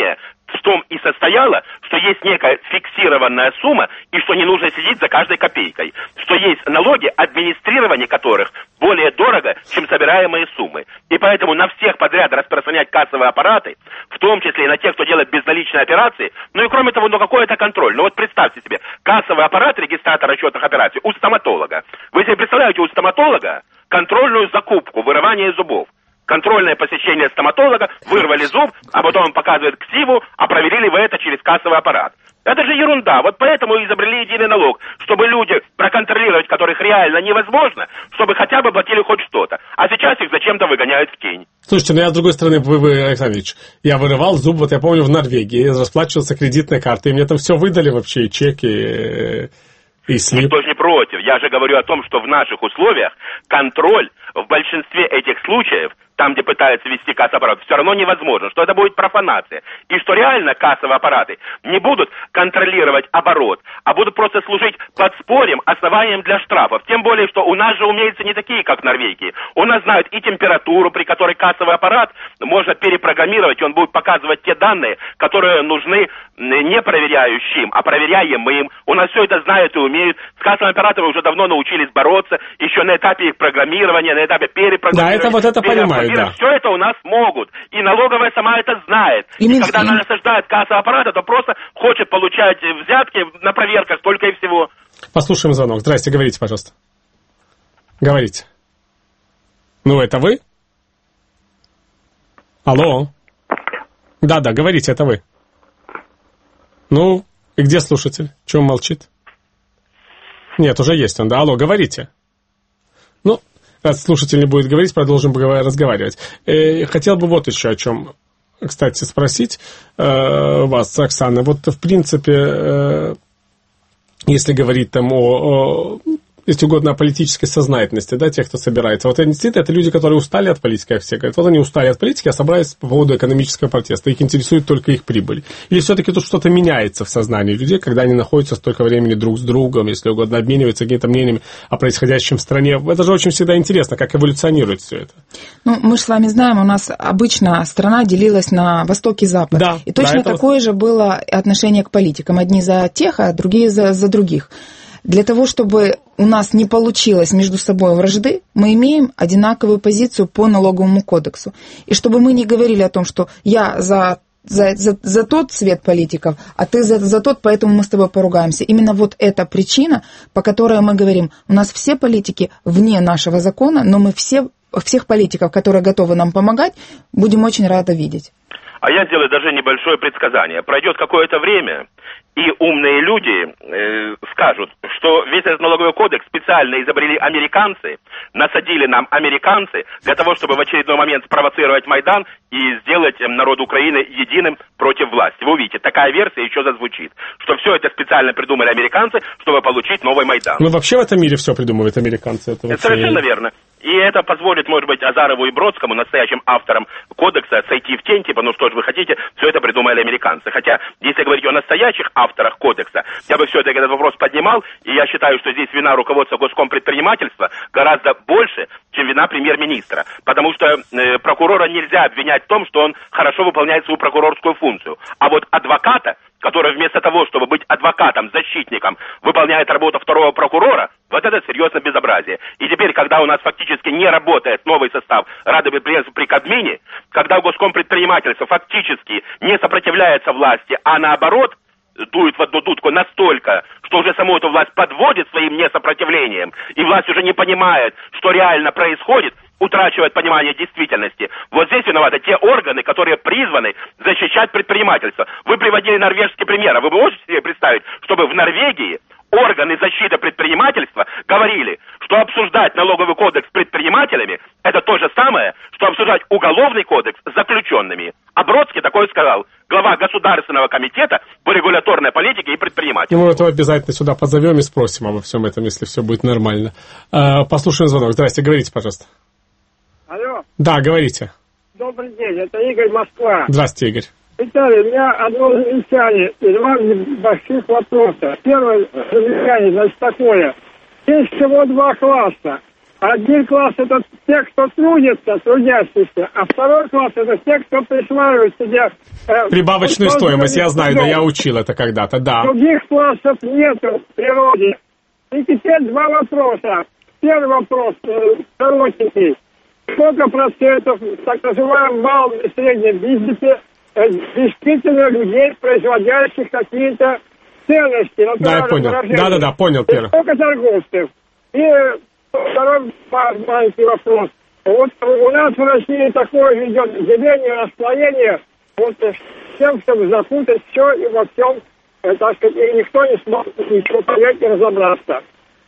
в том и состояла, что есть некая фиксированная сумма, и что не нужно следить за каждой копейкой. Что есть налоги, администрирование которых более дорого, чем собираемые суммы. И поэтому на всех подряд распространять кассовые аппараты, в том числе и на тех, кто делает безналичные операции, ну и кроме того, ну какой это контроль? Ну вот представьте себе, кассовый аппарат, регистратор расчетных операций у стоматолога. Вы себе представляете у стоматолога контрольную закупку, вырывание зубов? Контрольное посещение стоматолога, вырвали зуб, а потом он показывает ксиву, а проверили вы это через кассовый аппарат. Это же ерунда. Вот поэтому изобрели единый налог, чтобы люди, проконтролировать которых реально невозможно, чтобы хотя бы платили хоть что-то. А сейчас их зачем-то выгоняют в тень. Слушайте, ну я с другой стороны, вы, вы, Александр Ильич, я вырывал зуб, вот я помню, в Норвегии, я расплачивался кредитной картой, и мне там все выдали вообще, и чеки, и слип. Никто же не против. Я же говорю о том, что в наших условиях контроль в большинстве этих случаев, там, где пытаются вести кассовый аппарат, все равно невозможно, что это будет профанация. И что реально кассовые аппараты не будут контролировать оборот, а будут просто служить подспорьем, основанием для штрафов. Тем более, что у нас же умельцы не такие, как в Норвегии. У нас знают и температуру, при которой кассовый аппарат можно перепрограммировать, и он будет показывать те данные, которые нужны не проверяющим, а проверяемым. У нас все это знают и умеют. С кассовыми аппаратами уже давно научились бороться, еще на этапе их программирования, на этапе перепрограммирования. Да, это вот это понимаю. Да. Все это у нас могут. И налоговая сама это знает. И, и когда она осаждает кассовый аппарат, то просто хочет получать взятки на проверках, столько и всего. Послушаем звонок. Здрасте, говорите, пожалуйста. Говорите. Ну, это вы? Алло. Да-да, говорите, это вы. Ну, и где слушатель? Чего он молчит? Нет, уже есть он, да. Алло, говорите. Ну, раз слушатель не будет говорить, продолжим разговаривать. Э, хотел бы вот еще о чем, кстати, спросить э, вас, Оксана. Вот, в принципе, э, если говорить там о, о, если угодно, о политической сознательности, да, тех, кто собирается. Вот действительно, это люди, которые устали от политики, как все говорят. Вот они устали от политики, а собрались по поводу экономического протеста. Их интересует только их прибыль. Или все-таки тут что-то меняется в сознании людей, когда они находятся столько времени друг с другом, если угодно, обмениваются какими-то мнениями о происходящем в стране. Это же очень всегда интересно, как эволюционирует все это. Ну, мы же с вами знаем, у нас обычно страна делилась на Восток и Запад. Да, и точно да, такое же было отношение к политикам. Одни за тех, а другие за, за других. Для того, чтобы у нас не получилось между собой вражды, мы имеем одинаковую позицию по налоговому кодексу. И чтобы мы не говорили о том, что я за, за, за, за тот цвет политиков, а ты за, за тот, поэтому мы с тобой поругаемся. Именно вот эта причина, по которой мы говорим, у нас все политики вне нашего закона, но мы все, всех политиков, которые готовы нам помогать, будем очень рады видеть. А я сделаю даже небольшое предсказание. Пройдет какое-то время, и умные люди э, скажут, что весь этот налоговый кодекс специально изобрели американцы, насадили нам американцы для того, чтобы в очередной момент спровоцировать Майдан и сделать народ Украины единым против власти. Вы увидите, такая версия еще зазвучит, что все это специально придумали американцы, чтобы получить новый Майдан. Ну вообще в этом мире все придумывают американцы. Это это совершенно верно. И это позволит, может быть, Азарову и Бродскому, настоящим авторам кодекса, сойти в тень, типа, ну что ж вы хотите, все это придумали американцы. Хотя, если говорить о настоящих авторах кодекса, я бы все-таки этот вопрос поднимал, и я считаю, что здесь вина руководства Госкомпредпринимательства гораздо больше, чем вина премьер-министра. Потому что э, прокурора нельзя обвинять в том, что он хорошо выполняет свою прокурорскую функцию. А вот адвоката, который вместо того, чтобы быть адвокатом, защитником, выполняет работу второго прокурора, вот это серьезное безобразие. И теперь, когда у нас фактически не работает новый состав Рады предпринимательства при Кабмине, когда Госкомпредпринимательство фактически не сопротивляется власти, а наоборот дует в одну дудку настолько, что уже саму эту власть подводит своим несопротивлением, и власть уже не понимает, что реально происходит, утрачивает понимание действительности. Вот здесь виноваты те органы, которые призваны защищать предпринимательство. Вы приводили норвежский пример, а вы можете себе представить, чтобы в Норвегии органы защиты предпринимательства говорили, что обсуждать налоговый кодекс с предпринимателями – это то же самое, что обсуждать уголовный кодекс с заключенными. А Бродский такое сказал, глава Государственного комитета по регуляторной политике и предпринимательству. Мы этого обязательно сюда позовем и спросим обо всем этом, если все будет нормально. Послушаем звонок. Здрасте, говорите, пожалуйста. Алло. Да, говорите. Добрый день, это Игорь, Москва. Здравствуйте, Игорь. Виталий, у меня одно замечание и два больших вопроса. Первое замечание, значит, такое. Есть всего два класса. Один класс – это те, кто трудится, трудящиеся, а второй класс – это те, кто присваивает себе... Э, Прибавочную стоимость, я знаю, да, я учил это когда-то, да. Других классов нет в природе. И теперь два вопроса. Первый вопрос, э, коротенький. Сколько процентов в так называемом малом и среднем бизнесе э, действительно людей, производящих какие-то ценности? Да, я понял. Да-да-да, понял первый. Сколько торговцев? И второй маленький вопрос. Вот у нас в России такое идет деление, расслоение, вот с тем, чтобы запутать все и во всем, э, так сказать, и никто не смог ничего понять и разобраться.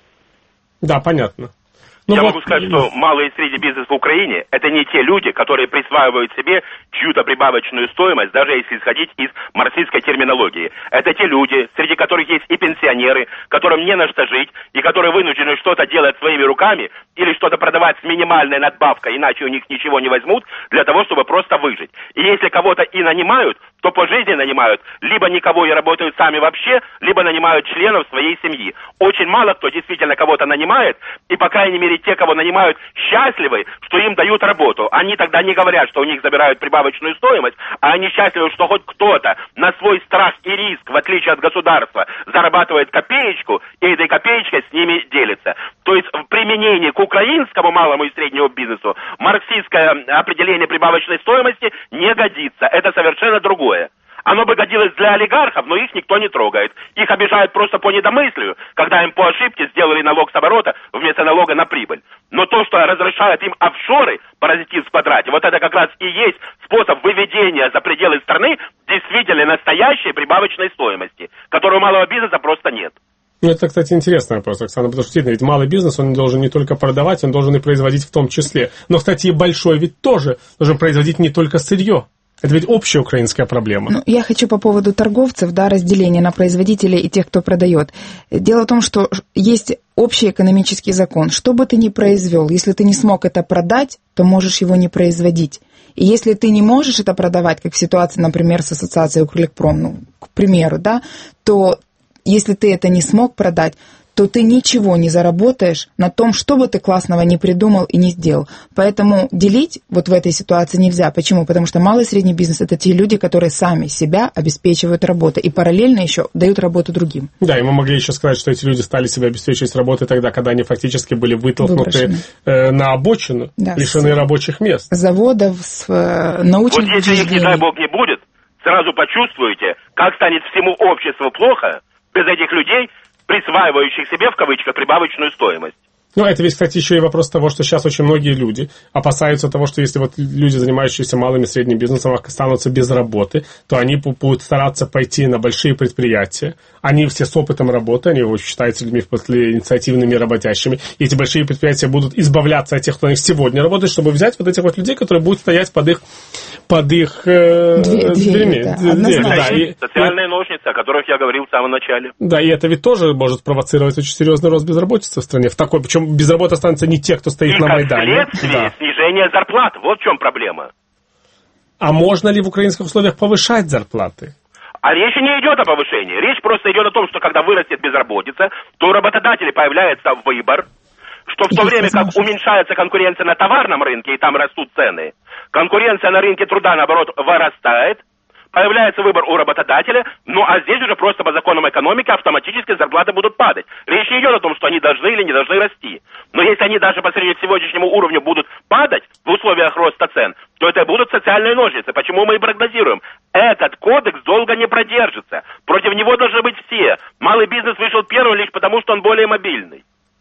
Да, понятно. Ну, Я вот... могу сказать, что малый и средний бизнес в Украине – это не те люди, которые присваивают себе чью-то прибавочную стоимость, даже если исходить из марксистской терминологии. Это те люди, среди которых есть и пенсионеры, которым не на что жить, и которые вынуждены что-то делать своими руками или что-то продавать с минимальной надбавкой, иначе у них ничего не возьмут, для того, чтобы просто выжить. И если кого-то и нанимают, то по жизни нанимают либо никого и работают сами вообще, либо нанимают членов своей семьи. Очень мало кто действительно кого-то нанимает, и, по крайней мере, те, кого нанимают, счастливы, что им дают работу. Они тогда не говорят, что у них забирают прибавочную стоимость, а они счастливы, что хоть кто-то на свой страх и риск, в отличие от государства, зарабатывает копеечку, и этой копеечкой с ними делится. То есть в применении к украинскому малому и среднему бизнесу марксистское определение прибавочной стоимости не годится. Это совершенно другое. Оно бы годилось для олигархов, но их никто не трогает. Их обижают просто по недомыслию, когда им по ошибке сделали налог с оборота вместо налога на прибыль. Но то, что разрешают им офшоры, паразитив в квадрате, вот это как раз и есть способ выведения за пределы страны действительно настоящей прибавочной стоимости, которой у малого бизнеса просто нет. Ну, это, кстати, интересный вопрос, Оксана, потому что действительно, ведь малый бизнес, он должен не только продавать, он должен и производить в том числе. Но, кстати, и большой ведь тоже должен производить не только сырье. Это ведь общая украинская проблема. Ну, я хочу по поводу торговцев, да, разделения на производителей и тех, кто продает. Дело в том, что есть общий экономический закон. Что бы ты ни произвел, если ты не смог это продать, то можешь его не производить. И если ты не можешь это продавать, как в ситуации, например, с ассоциацией Укрлекпром, ну, к примеру, да, то если ты это не смог продать, то ты ничего не заработаешь на том, что бы ты классного не придумал и не сделал. Поэтому делить вот в этой ситуации нельзя. Почему? Потому что малый и средний бизнес – это те люди, которые сами себя обеспечивают работой и параллельно еще дают работу другим. Да, и мы могли еще сказать, что эти люди стали себя обеспечивать работой тогда, когда они фактически были вытолкнуты э, на обочину, да, лишены с рабочих мест. Заводов, с э, научных Вот если их, не дай бог, не будет, сразу почувствуете, как станет всему обществу плохо без этих людей, присваивающих себе, в кавычках, прибавочную стоимость. Ну, это ведь, кстати, еще и вопрос того, что сейчас очень многие люди опасаются того, что если вот люди, занимающиеся малым и средним бизнесом, останутся без работы, то они будут стараться пойти на большие предприятия. Они все с опытом работы, они считаются людьми инициативными и работящими. И эти большие предприятия будут избавляться от тех, кто на них сегодня работает, чтобы взять вот этих вот людей, которые будут стоять под их, под их э, Две, дверями. Да, да, и, социальные ножницы, о которых я говорил в самом начале. Да, и это ведь тоже может провоцировать очень серьезный рост безработицы в стране. В такой, причем без работы останутся не те, кто стоит и на Майдане. Следствие да. снижения зарплат. Вот в чем проблема. А можно ли в украинских условиях повышать зарплаты? А речь не идет о повышении. Речь просто идет о том, что когда вырастет безработица, то у работодателей появляется выбор, что в то Есть время, как уменьшается конкуренция на товарном рынке, и там растут цены, конкуренция на рынке труда, наоборот, вырастает, появляется выбор у работодателя, ну а здесь уже просто по законам экономики автоматически зарплаты будут падать. Речь не идет о том, что они должны или не должны расти. Но если они даже по сравнению к сегодняшнему уровню будут падать в условиях роста цен, то это будут социальные ножницы. Почему мы и прогнозируем? Этот кодекс долго не продержится. Против него должны быть все. Малый бизнес вышел первым лишь потому, что он более мобильный.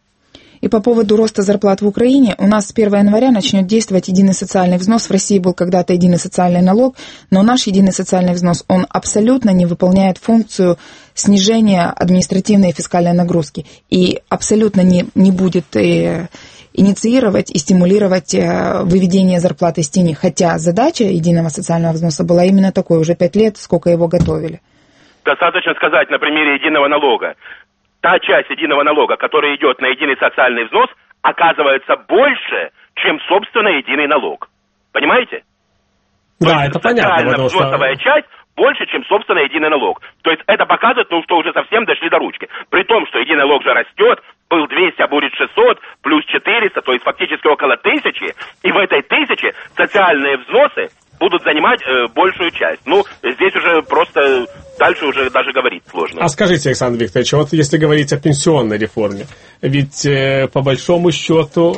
И по поводу роста зарплат в Украине, у нас с первого января начнет действовать единый социальный взнос. В России был когда-то единый социальный налог, но наш единый социальный взнос, он абсолютно не выполняет функцию снижения административной и фискальной нагрузки. И абсолютно не, не будет э, инициировать и стимулировать э, выведение зарплаты из тени. Хотя задача единого социального взноса была именно такой, уже пять лет, сколько его готовили. Достаточно сказать на примере единого налога. Та часть единого налога, которая идет на единый социальный взнос, оказывается больше, чем, собственно, единый налог. Понимаете? Да, это понятно. Социальная взносовая часть больше, чем, собственно, единый налог. То есть это показывает, ну, что уже совсем дошли до ручки. При том, что единый налог же растет, был двести, а будет шестьсот, плюс четыреста, то есть фактически около тысячи, и в этой тысяче социальные взносы будут занимать э, большую часть. Ну, здесь уже просто дальше уже даже говорить сложно. А скажите, Александр Викторович, вот если говорить о пенсионной реформе, ведь э, по большому счету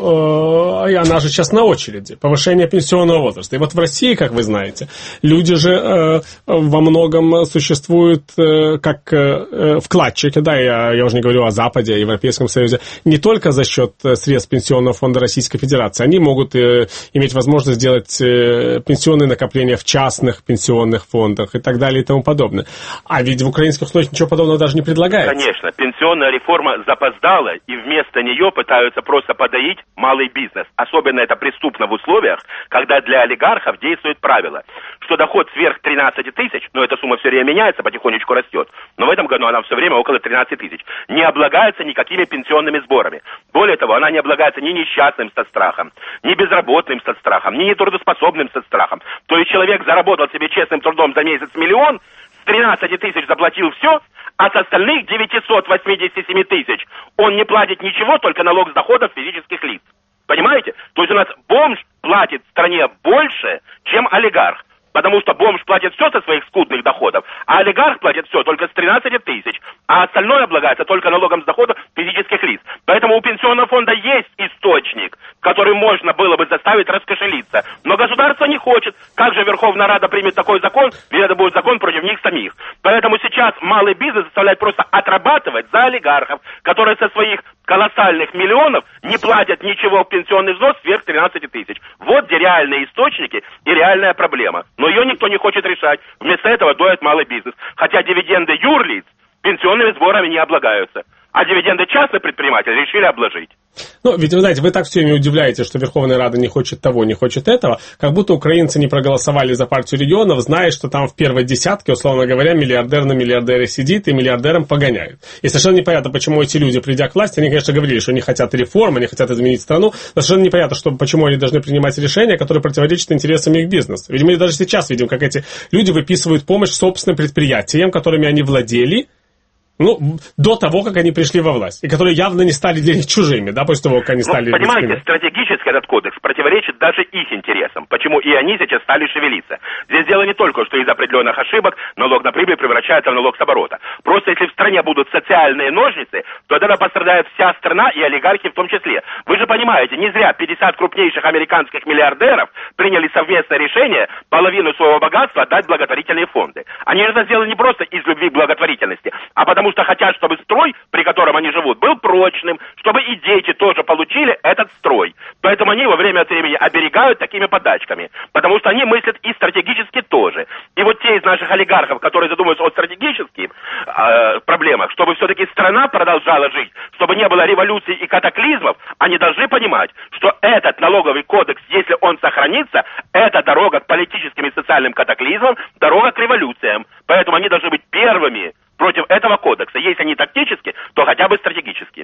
э, она же сейчас на очереди, повышение пенсионного возраста. И вот в России, как вы знаете, люди же э, во многом существуют э, как э, вкладчики, да, я, я уже не говорю о Западе, о Европейском Союзе, не только за счет средств Пенсионного фонда Российской Федерации, они могут э, иметь возможность сделать э, пенсионные накопления в частных пенсионных фондах и так далее и тому подобное. А ведь в украинских условиях ничего подобного даже не предлагается. Конечно, пенсионная реформа запоздала, и вместо нее пытаются просто подоить малый бизнес. Особенно это преступно в условиях, когда для олигархов действует правило, что доход сверх тринадцати тысяч, но эта сумма все время меняется, потихонечку растет, но в этом году она все время около тринадцати тысяч, не облагается никакими пенсионными сборами. Более того, она не облагается ни несчастным со страхом, ни безработным со страхом, ни нетрудоспособным со страхом. То есть человек заработал себе честным трудом за месяц миллион, с тринадцати тысяч заплатил все, а с остальных девятисот восьмидесяти семи тысяч он не платит ничего, только налог с доходов физических лиц. Понимаете? То есть у нас бомж платит в стране больше, чем олигарх. Потому что бомж платит все со своих скудных доходов, а олигарх платит все только с тринадцати тысяч, а остальное облагается только налогом с доходов физических лиц. Поэтому у пенсионного фонда есть источник, который можно было бы заставить раскошелиться. Но государство не хочет. Как же Верховная Рада примет такой закон, ведь это будет закон против них самих. Поэтому сейчас малый бизнес заставляет просто отрабатывать за олигархов, которые со своих колоссальных миллионов не платят ничего в пенсионный взнос сверх тринадцати тысяч. Вот где реальные источники и реальная проблема. Но ее никто не хочет решать. Вместо этого доят малый бизнес. Хотя дивиденды юрлиц пенсионными сборами не облагаются. А дивиденды частных предпринимателей решили обложить. Ну, ведь, вы знаете, вы так все время удивляете, что Верховная Рада не хочет того, не хочет этого, как будто украинцы не проголосовали за партию регионов, зная, что там в первой десятке, условно говоря, миллиардер на миллиардере сидит и миллиардером погоняет. И совершенно непонятно, почему эти люди, придя к власти, они, конечно, говорили, что они хотят реформ, они хотят изменить страну, но совершенно непонятно, что, почему они должны принимать решения, которые противоречат интересам их бизнеса. Ведь мы даже сейчас видим, как эти люди выписывают помощь собственным предприятиям, которыми они владели, ну, до того, как они пришли во власть, и которые явно не стали для них чужими, да, после того, как они стали... Ну, понимаете, стратегически этот кодекс противоречит даже их интересам, почему и они сейчас стали шевелиться. Здесь дело не только, что из определенных ошибок налог на прибыль превращается в налог с оборота. Просто если в стране будут социальные ножницы, то тогда пострадает вся страна и олигархи в том числе. Вы же понимаете, не зря пятьдесят крупнейших американских миллиардеров приняли совместное решение половину своего богатства отдать в благотворительные фонды. Они это сделали не просто из любви к благотворительности, а потому что хотят, чтобы строй, при котором они живут, был прочным, чтобы и дети тоже получили этот строй. Поэтому они во время от времени оберегают такими подачками, потому что они мыслят и стратегически тоже. И вот те из наших олигархов, которые задумываются о стратегических э, проблемах, чтобы все-таки страна продолжала жить, чтобы не было революций и катаклизмов, они должны понимать, что этот налоговый кодекс, если он сохранится, это дорога к политическим и социальным катаклизмам, дорога к революциям. Поэтому они должны быть первыми против этого кодекса. Если не тактически, то хотя бы стратегически.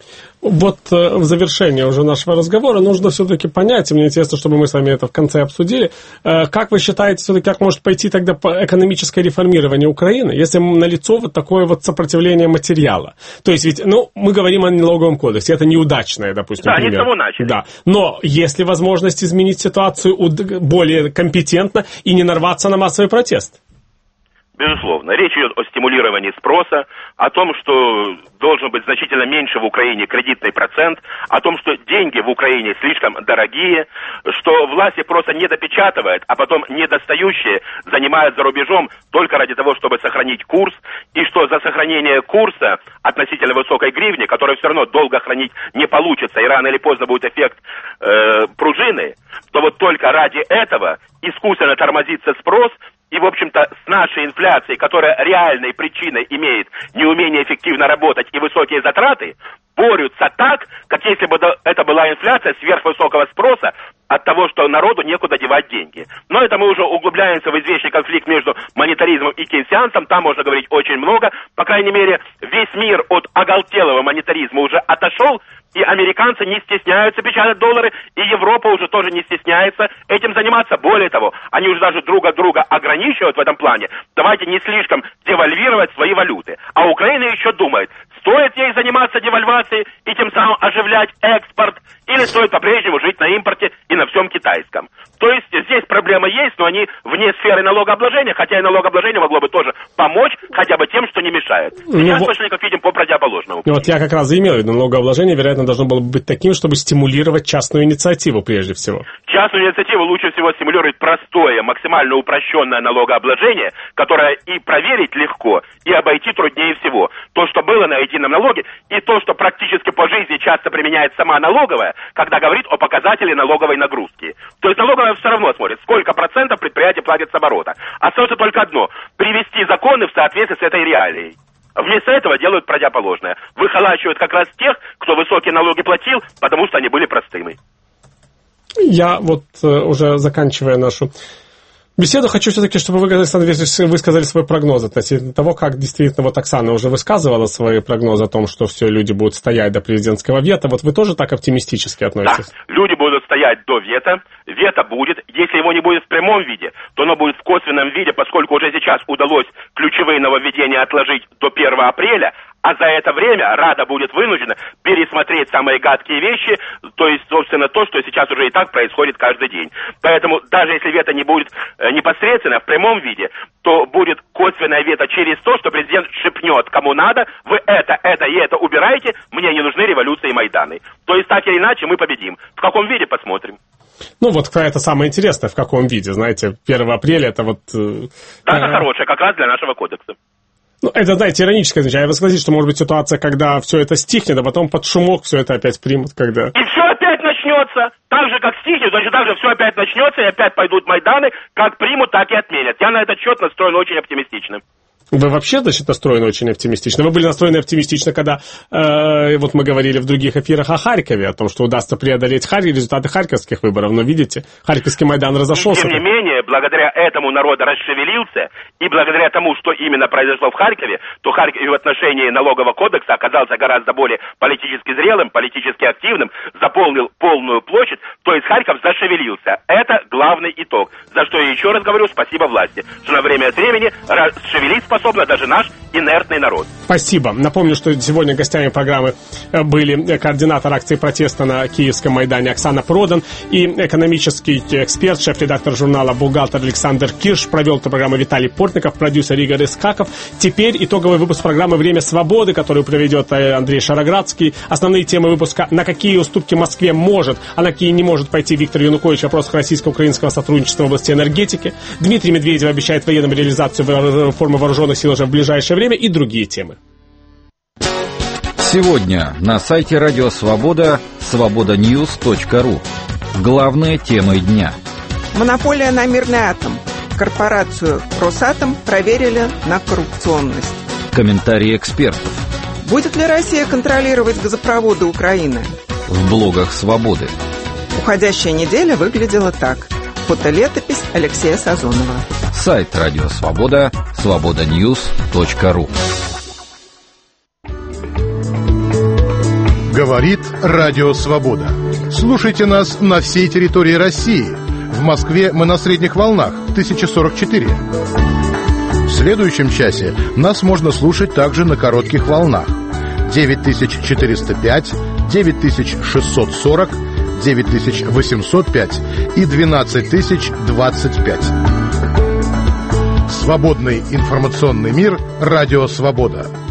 Вот э, в завершение уже нашего разговора нужно все-таки понять, и мне интересно, чтобы мы с вами это в конце обсудили, э, как вы считаете, все-таки, как может пойти тогда по экономическое реформирование Украины, если налицо вот такое вот сопротивление материала? То есть ведь, ну, мы говорим о налоговом кодексе, это неудачное, допустим, да, пример. Да, не с того начали. Да, но есть ли возможность изменить ситуацию более компетентно и не нарваться на массовый протест? Безусловно. Речь идет о стимулировании спроса, о том, что должен быть значительно меньше в Украине кредитный процент, о том, что деньги в Украине слишком дорогие, что власти просто не допечатывают, а потом недостающие занимают за рубежом только ради того, чтобы сохранить курс, и что за сохранение курса относительно высокой гривни, которую все равно долго хранить не получится, и рано или поздно будет эффект э, пружины, то вот только ради этого искусственно тормозится спрос. И, в общем-то, с нашей инфляцией, которая реальной причиной имеет неумение эффективно работать и высокие затраты, борются так, как если бы это была инфляция сверхвысокого спроса от того, что народу некуда девать деньги. Но это мы уже углубляемся в извечный конфликт между монетаризмом и кейнсианцем, там можно говорить очень много. По крайней мере, весь мир от оголтелого монетаризма уже отошел, и американцы не стесняются печатать доллары, и Европа уже тоже не стесняется этим заниматься. Более того, они уже даже друг от друга ограничивают в этом плане. Давайте не слишком девальвировать свои валюты. А Украина еще думает, Стоит ей заниматься девальвацией и тем самым оживлять экспорт, или стоит по-прежнему жить на импорте и на всем китайском? То есть здесь проблемы есть, но они вне сферы налогообложения, хотя и налогообложение могло бы тоже помочь хотя бы тем, что не мешает. Сейчас ну, точно, как видим, по противоположному. Вот я как раз и имел в виду, налогообложение, вероятно, должно было быть таким, чтобы стимулировать частную инициативу прежде всего. Частную инициативу лучше всего стимулировать простое, максимально упрощенное налогообложение, которое и проверить легко, и обойти труднее всего. То, что было на едином налоге, и то, что практически по жизни часто применяет сама налоговая, когда говорит о показателе налоговой нагрузки. То есть налоговая все равно смотрит, сколько процентов предприятие платит с оборота. Остается только одно – привести законы в соответствии с этой реалией. Вместо этого делают противоположное. Выхолачивают как раз тех, кто высокие налоги платил, потому что они были простыми. Я вот уже заканчивая нашу беседу, хочу все-таки, чтобы вы, Александр Викторович, высказали свой прогноз относительно того, как действительно вот Оксана уже высказывала свои прогнозы о том, что все люди будут стоять до президентского вето. Вот вы тоже так оптимистически относитесь? Да, люди будут стоять до вето. Вето будет. Если его не будет в прямом виде, то оно будет в косвенном виде, поскольку уже сейчас удалось ключевые нововведения отложить до первого апреля, а за это время Рада будет вынуждена пересмотреть самые гадкие вещи, то есть, собственно, то, что сейчас уже и так происходит каждый день. Поэтому даже если вето не будет э, непосредственно в прямом виде, то будет косвенное вето через то, что президент шепнет кому надо: вы это, это и это убирайте, мне не нужны революции и Майданы. То есть так или иначе мы победим. В каком виде — посмотрим. Ну, вот это самое интересное, в каком виде, знаете, первого апреля это вот... Э, да, это хорошее, как раз для нашего кодекса. Ну, это, знаете, ироническое замечание. Вы согласитесь, что может быть ситуация, когда все это стихнет, а потом под шумок все это опять примут, когда... И все опять начнется. Так же, как стихнет, значит, так же все опять начнется, и опять пойдут Майданы. Как примут, так и отменят. Я на этот счет настроен очень оптимистично. Вы вообще, значит, настроены очень оптимистично. Вы были настроены оптимистично, когда э, вот мы говорили в других эфирах о Харькове, о том, что удастся преодолеть Харьков, результаты харьковских выборов. Но видите, Харьковский Майдан разошелся. И, тем не менее, благодаря этому народ расшевелился, и благодаря тому, что именно произошло в Харькове, то Харьков в отношении налогового кодекса оказался гораздо более политически зрелым, политически активным, заполнил полную площадь, то есть Харьков зашевелился. Это главный итог. За что я еще раз говорю спасибо власти, что на время от времени расшевелить способна даже наш инертный народ. Спасибо. Напомню, что сегодня гостями программы были координатор акции протеста на Киевском Майдане Оксана Продан и экономический эксперт, шеф-редактор журнала «Бухгалтер» Александр Кирш. Провел эту программу Виталий Портников, продюсер Игорь Искаков. Теперь итоговый выпуск программы «Время свободы», которую проведет Андрей Шароградский. Основные темы выпуска: на какие уступки Москве может, а на какие не может пойти Виктор Янукович в вопросах российско-украинского сотрудничества в области энергетики. Дмитрий Медведев обещает военным реализацию реформы вооруженных сил уже в ближайшее время и другие темы. Сегодня на сайте Радио Свобода свобода ньюс точка ру. Главные темы дня. Монополия на мирный атом. Корпорацию «Росатом» проверили на коррупционность. Комментарии экспертов. Будет ли Россия контролировать газопроводы Украины? В блогах «Свободы». Уходящая неделя выглядела так. Фотолетопись Алексея Сазонова. Сайт Радио Свобода свобода ньюс точка ру. Говорит Радио Свобода. Слушайте нас на всей территории России. В Москве мы на средних волнах тысяча сорок четыре. В следующем часе нас можно слушать также на коротких волнах девять тысяч четыреста пять, девять тысяч шестьсот сорок, девять тысяч восемьсот пять и двенадцать тысяч двадцать пять. Свободный информационный мир. Радио Свобода.